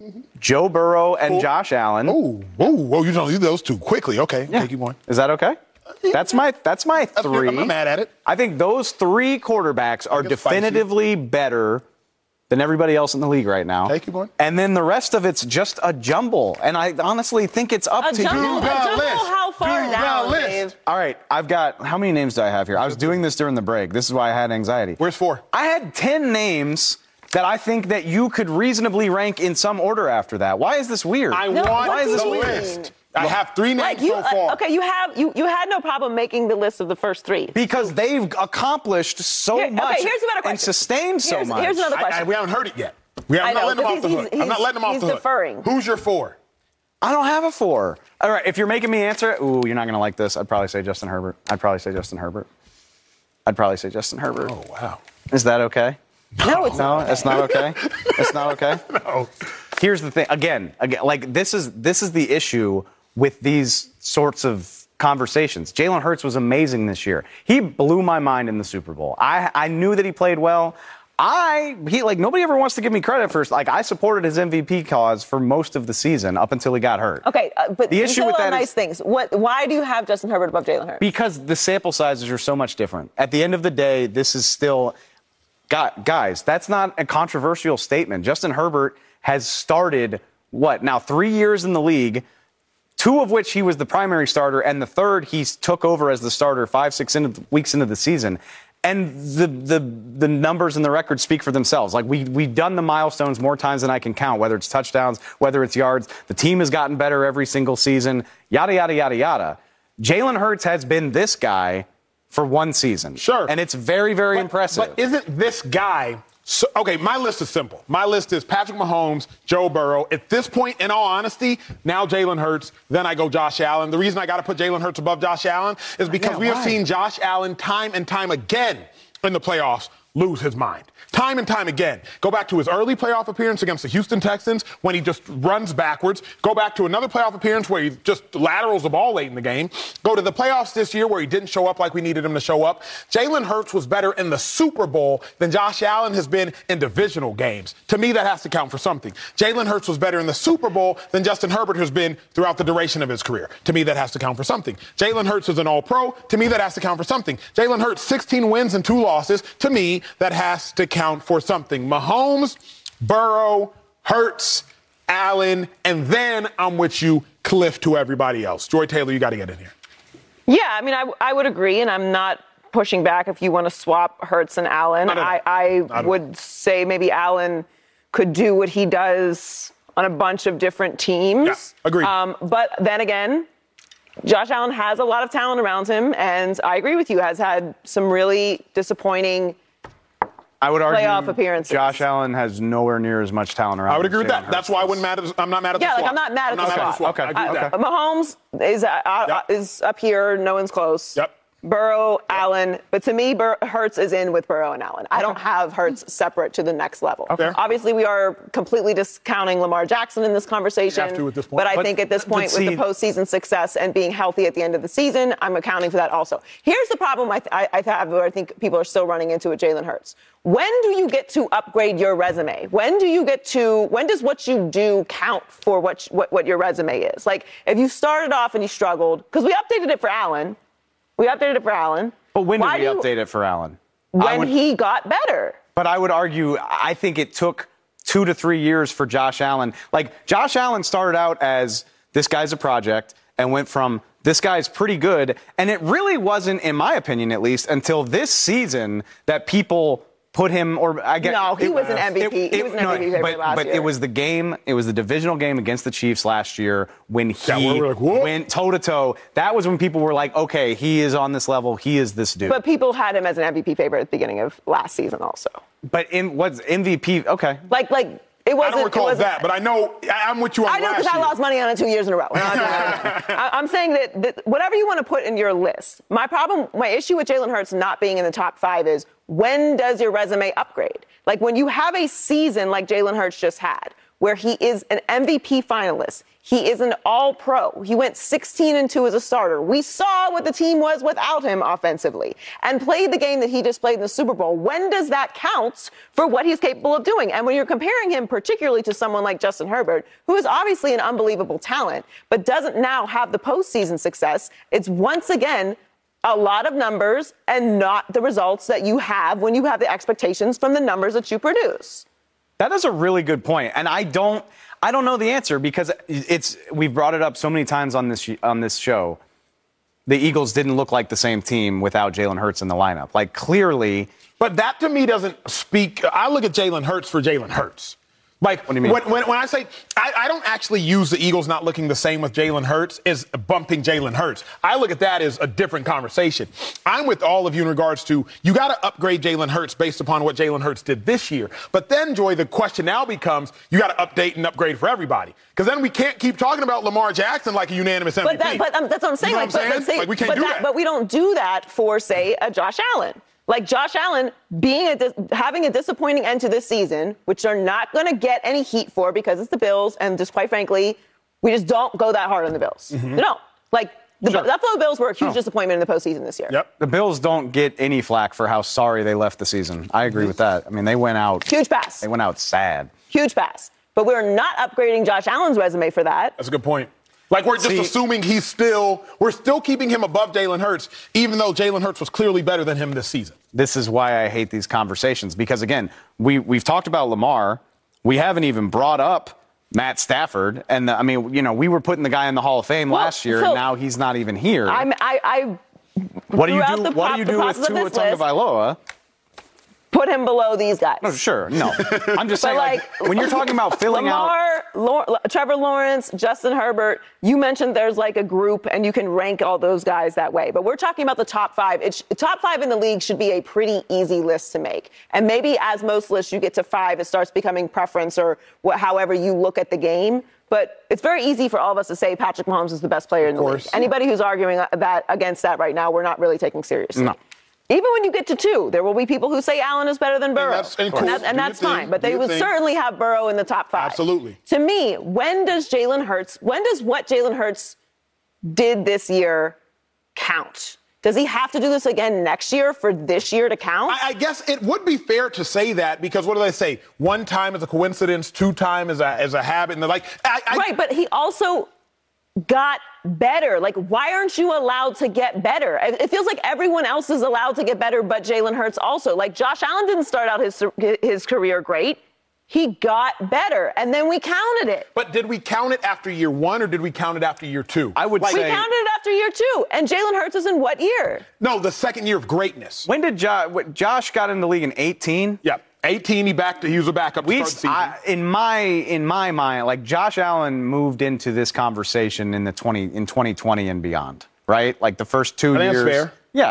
Joe Burrow and Cool. Josh Allen. Oh, oh, well, you don't do those two quickly. Okay, Yeah. take you one. Is that okay? That's my that's my That's good. three. I'm not mad at it. I think those three quarterbacks are Think it's spicy. definitively better than everybody else in the league right now. Take you one. And then the rest of it's just a jumble. And I honestly think it's up A to jumble, you. a the jumble list. how far Do the down, list. Dave? All right, I've got, how many names do I have here? I was doing this during the break. This is why I had anxiety. Where's four? I had ten names that I think that you could reasonably rank in some order after that. Why is this weird? I No, want what do the you mean? list. I have three names Like you, so far. uh, okay, you have you you had no problem making the list of the first three. Because they've accomplished so Here- okay, much here's a better question. and sustained so Here's- much. here's another I- question. I- we haven't heard it yet. We have, I I'm not know, letting them off the because hook. he's- I'm not letting them off he's the hook. deferring. Who's your four? I don't have a four. All right, if you're making me answer it, ooh, you're not going to like this. I'd probably say Justin Herbert. I'd probably say Justin Herbert. I'd probably say Justin Herbert. Oh, wow. Is that okay? No, it's No, not. it's not okay. It's not okay. No. Here's the thing. Again, again, like this is this is the issue with these sorts of conversations. Jalen Hurts was amazing this year. He blew my mind in the Super Bowl. I I knew that he played well. I he like nobody ever wants to give me credit for like I supported his M V P cause for most of the season up until he got hurt. Okay, uh, but The you issue said a with lot of that nice is- things. What? Why do you have Justin Herbert above Jalen Hurts? Because the sample sizes are so much different. At the end of the day, this is still, gu- guys, that's not a controversial statement. Justin Herbert has started, what, now three years in the league, two of which he was the primary starter, and the third he took over as the starter five, six into, weeks into the season. And the, the the numbers and the records speak for themselves. Like, we, we've done the milestones more times than I can count, whether it's touchdowns, whether it's yards. The team has gotten better every single season, yada, yada, yada, yada. Jalen Hurts has been this guy for one season. Sure. And it's very, very But- impressive. But isn't this guy... So, okay, my list is simple. My list is Patrick Mahomes, Joe Burrow. At this point, in all honesty, now Jalen Hurts, then I go Josh Allen. The reason I got to put Jalen Hurts above Josh Allen is because Yeah, we have why? seen Josh Allen time and time again in the playoffs lose his mind. Time and time again. Go back to his early playoff appearance against the Houston Texans when he just runs backwards. Go back to another playoff appearance where he just laterals the ball late in the game. Go to the playoffs this year where he didn't show up like we needed him to show up. Jalen Hurts was better in the Super Bowl than Josh Allen has been in divisional games. To me, that has to count for something. Jalen Hurts was better in the Super Bowl than Justin Herbert has been throughout the duration of his career. To me, that has to count for something. Jalen Hurts is an all-pro. To me, that has to count for something. Jalen Hurts, sixteen wins and two losses. To me, that has to count for something. Mahomes, Burrow, Hurts, Allen, and then I'm with you, Cliff, to everybody else. Joy Taylor, you got to get in here. Yeah, I mean, I, I would agree, and I'm not pushing back if you want to swap Hurts and Allen. Not at all. I, I Not at all. would say maybe Allen could do what he does on a bunch of different teams. Yeah, agreed. Um, but then again, Josh Allen has a lot of talent around him, and I agree with you, has had some really disappointing I would argue playoff appearances. Josh Allen has nowhere near as much talent around. I would agree with Jalen that. Hurts That's why I does. wouldn't mad at, I'm not mad at Yeah, the swap. like I'm not mad at I'm the not mad swap. at the swap. Okay. I agree with Uh, that. Mahomes is uh, uh, Yep. is up here. No one's close. Yep. Burrow, Allen, but to me, Bur- Hurts is in with Burrow and Allen. I don't have Hurts separate to the next level. Okay. Obviously, we are completely discounting Lamar Jackson in this conversation. You have to at this point. But I But- think at this but point, see- with the postseason success and being healthy at the end of the season, I'm accounting for that also. Here's the problem I, th- I, I have, where I think people are still running into with Jalen Hurts. When do you get to upgrade your resume? When do you get to, when does what you do count for what, what, what your resume is? Like, if you started off and you struggled, because we updated it for Allen. We updated it for Allen. But when Why did we do you- update it for Allen? I When would- he got better. But I would argue, I think it took two to three years for Josh Allen. Like, Josh Allen started out as this guy's a project and went from this guy's pretty good. And it really wasn't, in my opinion at least, until this season that people put him, or I guess. No, he it- was an M V P. it- he it- was an no, M V P favorite but, last but year. it was the game, it was the divisional game against the Chiefs last year when he Yeah, we were like, "Whoa." went toe to toe. That was when people were like, okay, he is on this level. He is this dude. But people had him as an M V P favorite at the beginning of last season also. But in what's M V P? Okay. Like, like it wasn't. I don't recall it wasn't, that, but I know I- I'm with you on I know last because I year. lost money on it two years in a row. I, I'm saying that, that whatever you want to put in your list, my problem, my issue with Jalen Hurts not being in the top five is when does your resume upgrade? Like when you have a season like Jalen Hurts just had, where he is an M V P finalist, he is an all-pro. He went sixteen and two as a starter. We saw what the team was without him offensively and played the game that he just played in the Super Bowl. When does that count for what he's capable of doing? And when you're comparing him particularly to someone like Justin Herbert, who is obviously an unbelievable talent, but doesn't now have the postseason success, it's once again a lot of numbers and not the results that you have when you have the expectations from the numbers that you produce. That is a really good point, and I don't, I don't know the answer because it's we've brought it up so many times on this on this show. The Eagles didn't look like the same team without Jalen Hurts in the lineup. Like clearly, But that to me doesn't speak. I look at Jalen Hurts for Jalen Hurts. Like, What do you mean? When, when, when I say, I, I don't actually use the Eagles not looking the same with Jalen Hurts as bumping Jalen Hurts. I look at that as a different conversation. I'm with all of you in regards to, you got to upgrade Jalen Hurts based upon what Jalen Hurts did this year. But then, Joy, the question now becomes, you got to update and upgrade for everybody. Because then we can't keep talking about Lamar Jackson like a unanimous M V P. But, that, but um, that's what I'm saying. You know like, what I'm but, saying? say- Like, we can't but do that, that. But we don't do that for, say, a Josh Allen. Like Josh Allen being a dis- having a disappointing end to this season, which they're not going to get any heat for because it's the Bills, and just quite frankly, we just don't go that hard on the Bills. Mm-hmm. We don't. Like the Sure. Buffalo Bills were a huge Oh. disappointment in the postseason this year. Yep. the Bills don't get any flack for how sorry they left the season. I agree with that. I mean, they went out. Huge pass. They went out sad. Huge pass. But we're not upgrading Josh Allen's resume for that. That's a good point. Like, we're just See- assuming he's still, we're still keeping him above Jalen Hurts, even though Jalen Hurts was clearly better than him this season. This is why I hate these conversations because, again, we, we've talked about Lamar. We haven't even brought up Matt Stafford. And, the, I mean, you know, we were putting the guy in the Hall of Fame Well, last year, so- and now he's not even here. I'm, I, I what do you throughout do, the what pro- do, you the do with process of Tua this list- Tagovailoa? put him below these guys. No, sure, no. I'm just But saying, like, like, when you're talking about filling out. Lamar, Lau- Trevor Lawrence, Justin Herbert, you mentioned there's like a group and you can rank all those guys that way. But we're talking about the top five. It's, top five in the league should be a pretty easy list to make. And maybe as most lists you get to five, it starts becoming preference or what, however you look at the game. But it's very easy for all of us to say Patrick Mahomes is the best player in the league. Anybody who's arguing that against that right now, we're not really taking seriously. No. Even when you get to two, there will be people who say Allen is better than Burrow. that's- and and, cool. that- and Do your that's thing. fine. But Do they your would thing. certainly have Burrow in the top five. Absolutely. To me, when does Jalen Hurts, when does what Jalen Hurts did this year count? Does he have to do this again next year for this year to count? I, I guess it would be fair to say that because what do they say? One time is a coincidence, two time is a, is a habit. And they're like, I, I, right, but he also got better. Like, why aren't you allowed to get better? It it feels like everyone else is allowed to get better, but Jalen Hurts also. Like, Josh Allen didn't start out his his career great. He got better, and then we counted it. But did we count it after year one or did we count it after year two? I would We say. counted it after year two, and Jalen Hurts is in what year? No, the second year of greatness. When did Josh, Josh got in the league in eighteen? Yeah, eighteen. He backed. He was a backup. To We, start the season. I, in my in my mind, like Josh Allen moved into this conversation in the twenty in twenty twenty and beyond, right? Like the first two I think years. that's fair. Yeah,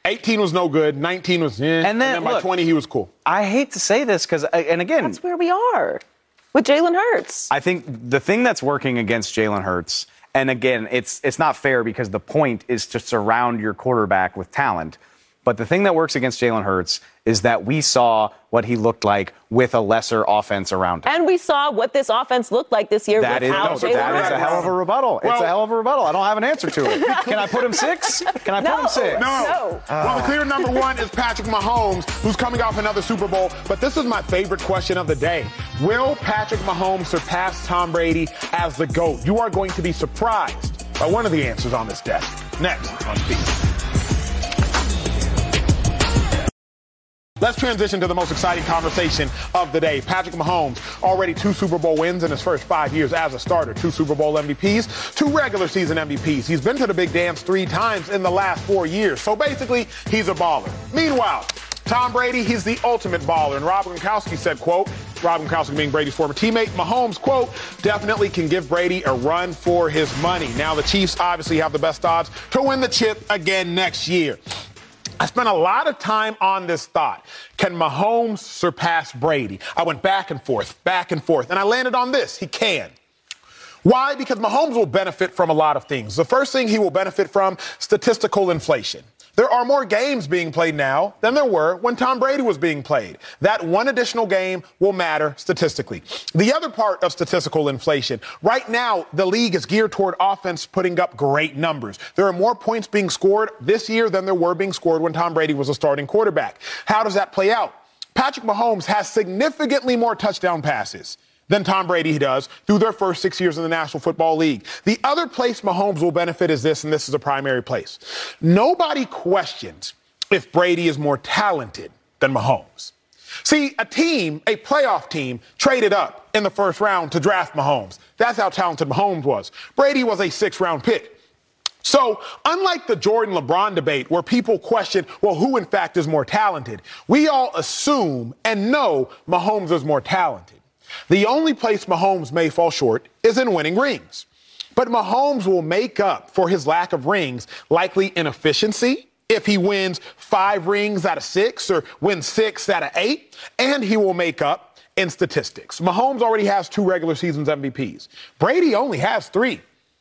eighteen was no good. nineteen was eh. And then, and then by look, twenty, he was cool. I hate to say this because, and again. That's where we are with Jalen Hurts. I think the thing that's working against Jalen Hurts, and again, it's it's not fair because the point is to surround your quarterback with talent. But the thing that works against Jalen Hurts is that we saw what he looked like with a lesser offense around him. And we saw what this offense looked like this year that without is, Jalen That Hurts. is a hell of a rebuttal. Well, it's a hell of a rebuttal. I don't have an answer to it. Can I put him six? Can I no, put him six? No. no. Uh, well, the clear number one is Patrick Mahomes, who's coming off another Super Bowl. But this is my favorite question of the day. Will Patrick Mahomes surpass Tom Brady as the GOAT? You are going to be surprised by one of the answers on this desk. Next on Speed. Let's transition to the most exciting conversation of the day. Patrick Mahomes, already two Super Bowl wins in his first five years as a starter, two Super Bowl M V Ps, two regular season M V Ps. He's been to the big dance three times in the last four years. So basically, he's a baller. Meanwhile, Tom Brady, he's the ultimate baller. And Rob Gronkowski said, quote, Rob Gronkowski being Brady's former teammate, Mahomes, quote, definitely can give Brady a run for his money. Now, the Chiefs obviously have the best odds to win the chip again next year. I spent a lot of time on this thought. Can Mahomes surpass Brady? I went back and forth, back and forth, and I landed on this. He can. Why? Because Mahomes will benefit from a lot of things. The first thing he will benefit from, statistical inflation. There are more games being played now than there were when Tom Brady was being played. That one additional game will matter statistically. The other part of statistical inflation, right now, the league is geared toward offense putting up great numbers. There are more points being scored this year than there were being scored when Tom Brady was a starting quarterback. How does that play out? Patrick Mahomes has significantly more touchdown passes than Tom Brady does through their first six years in the National Football League. The other place Mahomes will benefit is this, and this is a primary place. Nobody questions if Brady is more talented than Mahomes. See, a team, a playoff team, traded up in the first round to draft Mahomes. That's how talented Mahomes was. Brady was a sixth-round pick. So, unlike the Jordan-LeBron debate where people question, well, who in fact is more talented, we all assume and know Mahomes is more talented. The only place Mahomes may fall short is in winning rings. But Mahomes will make up for his lack of rings, likely in efficiency, if he wins five rings out of six or wins six out of eight, and he will make up in statistics. Mahomes already has two regular seasons M V Ps. Brady only has three.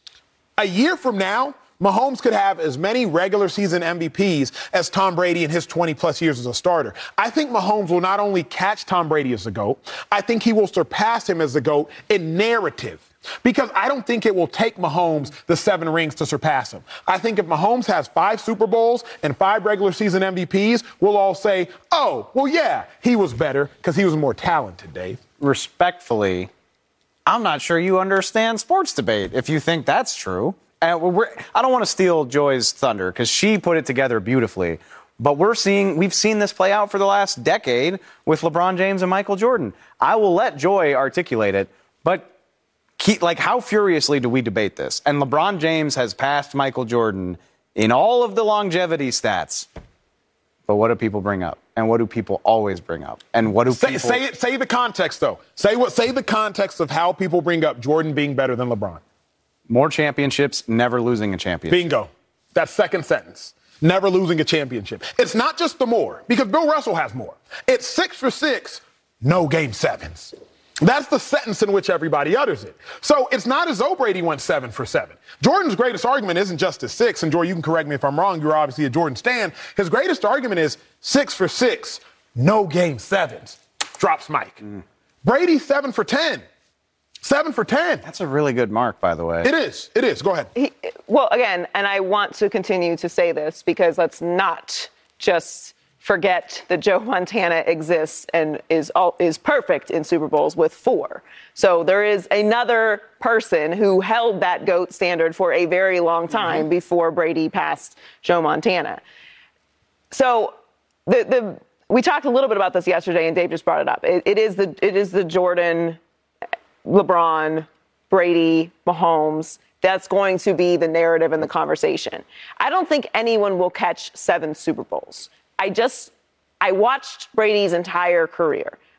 A year from now, Mahomes could have as many regular season M V Ps as Tom Brady in his twenty-plus years as a starter. I think Mahomes will not only catch Tom Brady as the GOAT, I think he will surpass him as the GOAT in narrative. Because I don't think it will take Mahomes the seven rings to surpass him. I think if Mahomes has five Super Bowls and five regular season M V Ps, we'll all say, oh, well, yeah, he was better because he was more talented, Dave. Respectfully, I'm not sure you understand sports debate if you think that's true. And we're, I don't want to steal Joy's thunder because she put it together beautifully. But we're seeing, we've seen this play out for the last decade with LeBron James and Michael Jordan. I will let Joy articulate it, but keep, like, how furiously do we debate this? And LeBron James has passed Michael Jordan in all of the longevity stats. But what do people bring up? And what do people always bring up? And what do say, people say it? Say the context though. Say what? Say the context of how people bring up Jordan being better than LeBron. More championships, never losing a championship. Bingo. That second sentence. Never losing a championship. It's not just the more, because Bill Russell has more. It's six for six, no game sevens. That's the sentence in which everybody utters it. So it's not as though Brady went seven for seven. Jordan's greatest argument isn't just his six, and Joy, you can correct me if I'm wrong. You're obviously a Jordan stan. His greatest argument is six for six, no game sevens. Drops Mike. Mm. Brady seven for ten. Seven for ten. That's a really good mark, by the way. It is. It is. Go ahead. He, well, again, and I want to continue to say this because let's not just forget that Joe Montana exists and is all, is perfect in Super Bowls with four. So there is another person who held that GOAT standard for a very long time mm-hmm. before Brady passed Joe Montana. So the the we talked a little bit about this yesterday, and Dave just brought it up. It, it is the it is the Jordan, LeBron, Brady, Mahomes. That's going to be the narrative and the conversation. I don't think anyone will catch seven Super Bowls. I just, I watched Brady's entire career.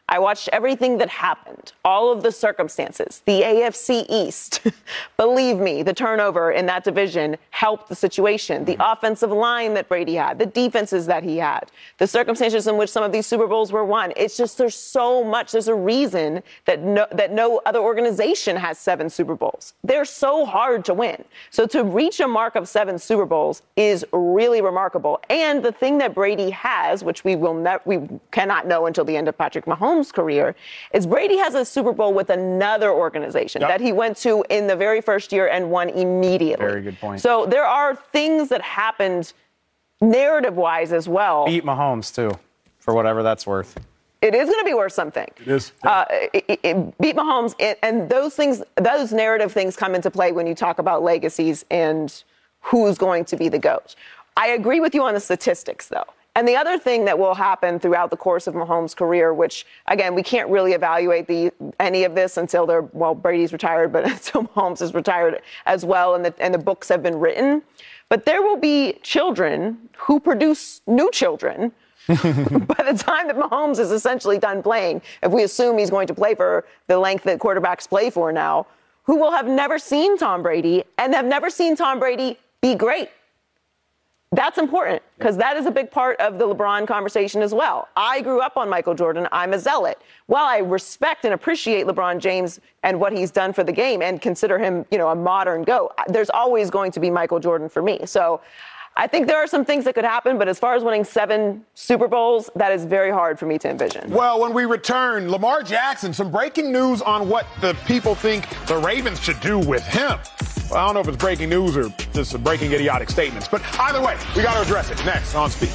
I watched everything that happened, all of the circumstances, the A F C East. Believe me, the turnover in that division helped the situation. The offensive line that Brady had, the defenses that he had, the circumstances in which some of these Super Bowls were won. It's just there's so much. There's a reason that no, that no other organization has seven Super Bowls. They're so hard to win. So to reach a mark of seven Super Bowls is really remarkable. And the thing that Brady has, which we will ne- we cannot know until the end of Patrick Mahomes' career, is Brady has a Super Bowl with another organization yep. that he went to in the very first year and won immediately. Very good point. So there are things that happened narrative-wise as well. Beat Mahomes, too, for whatever that's worth. It is going to be worth something. It is. Uh, it, it, it beat Mahomes, it, and those things, those narrative things come into play when you talk about legacies and who's going to be the GOAT. I agree with you on the statistics, though. And the other thing that will happen throughout the course of Mahomes' career, which, again, we can't really evaluate the any of this until they're, well, Brady's retired, but until Mahomes is retired as well, and the, and the books have been written. But there will be children who produce new children by the time that Mahomes is essentially done playing, if we assume he's going to play for the length that quarterbacks play for now, who will have never seen Tom Brady and have never seen Tom Brady be great. That's important because that is a big part of the LeBron conversation as well. I grew up on Michael Jordan. I'm a zealot. While I respect and appreciate LeBron James and what he's done for the game and consider him, you know, a modern GOAT, there's always going to be Michael Jordan for me. So I think there are some things that could happen, but as far as winning seven Super Bowls, that is very hard for me to envision. Well, when we return, Lamar Jackson, some breaking news on what the people think the Ravens should do with him. Well, I don't know if it's breaking news or just breaking idiotic statements, but either way, we got to address it next on Speed.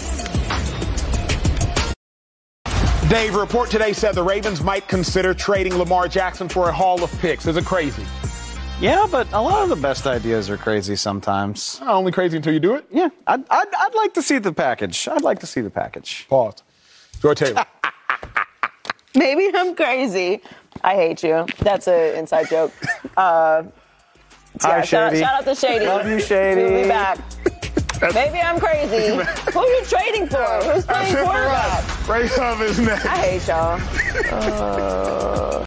Dave, a report today said the Ravens might consider trading Lamar Jackson for a haul of picks. Is it crazy? Yeah, but a lot of the best ideas are crazy sometimes. Not only crazy until you do it? Yeah, I'd, I'd, I'd like to see the package. I'd like to see the package. Pause. Joy Taylor. Maybe I'm crazy. I hate you. That's an inside joke. Uh, Hi, yeah, shout, Shady. shout out to Shady. Love you, Shady. We'll be back. Maybe I'm crazy. Who are you trading for? Who's playing quarterback? Ray Huff is next. I hate y'all. Uh...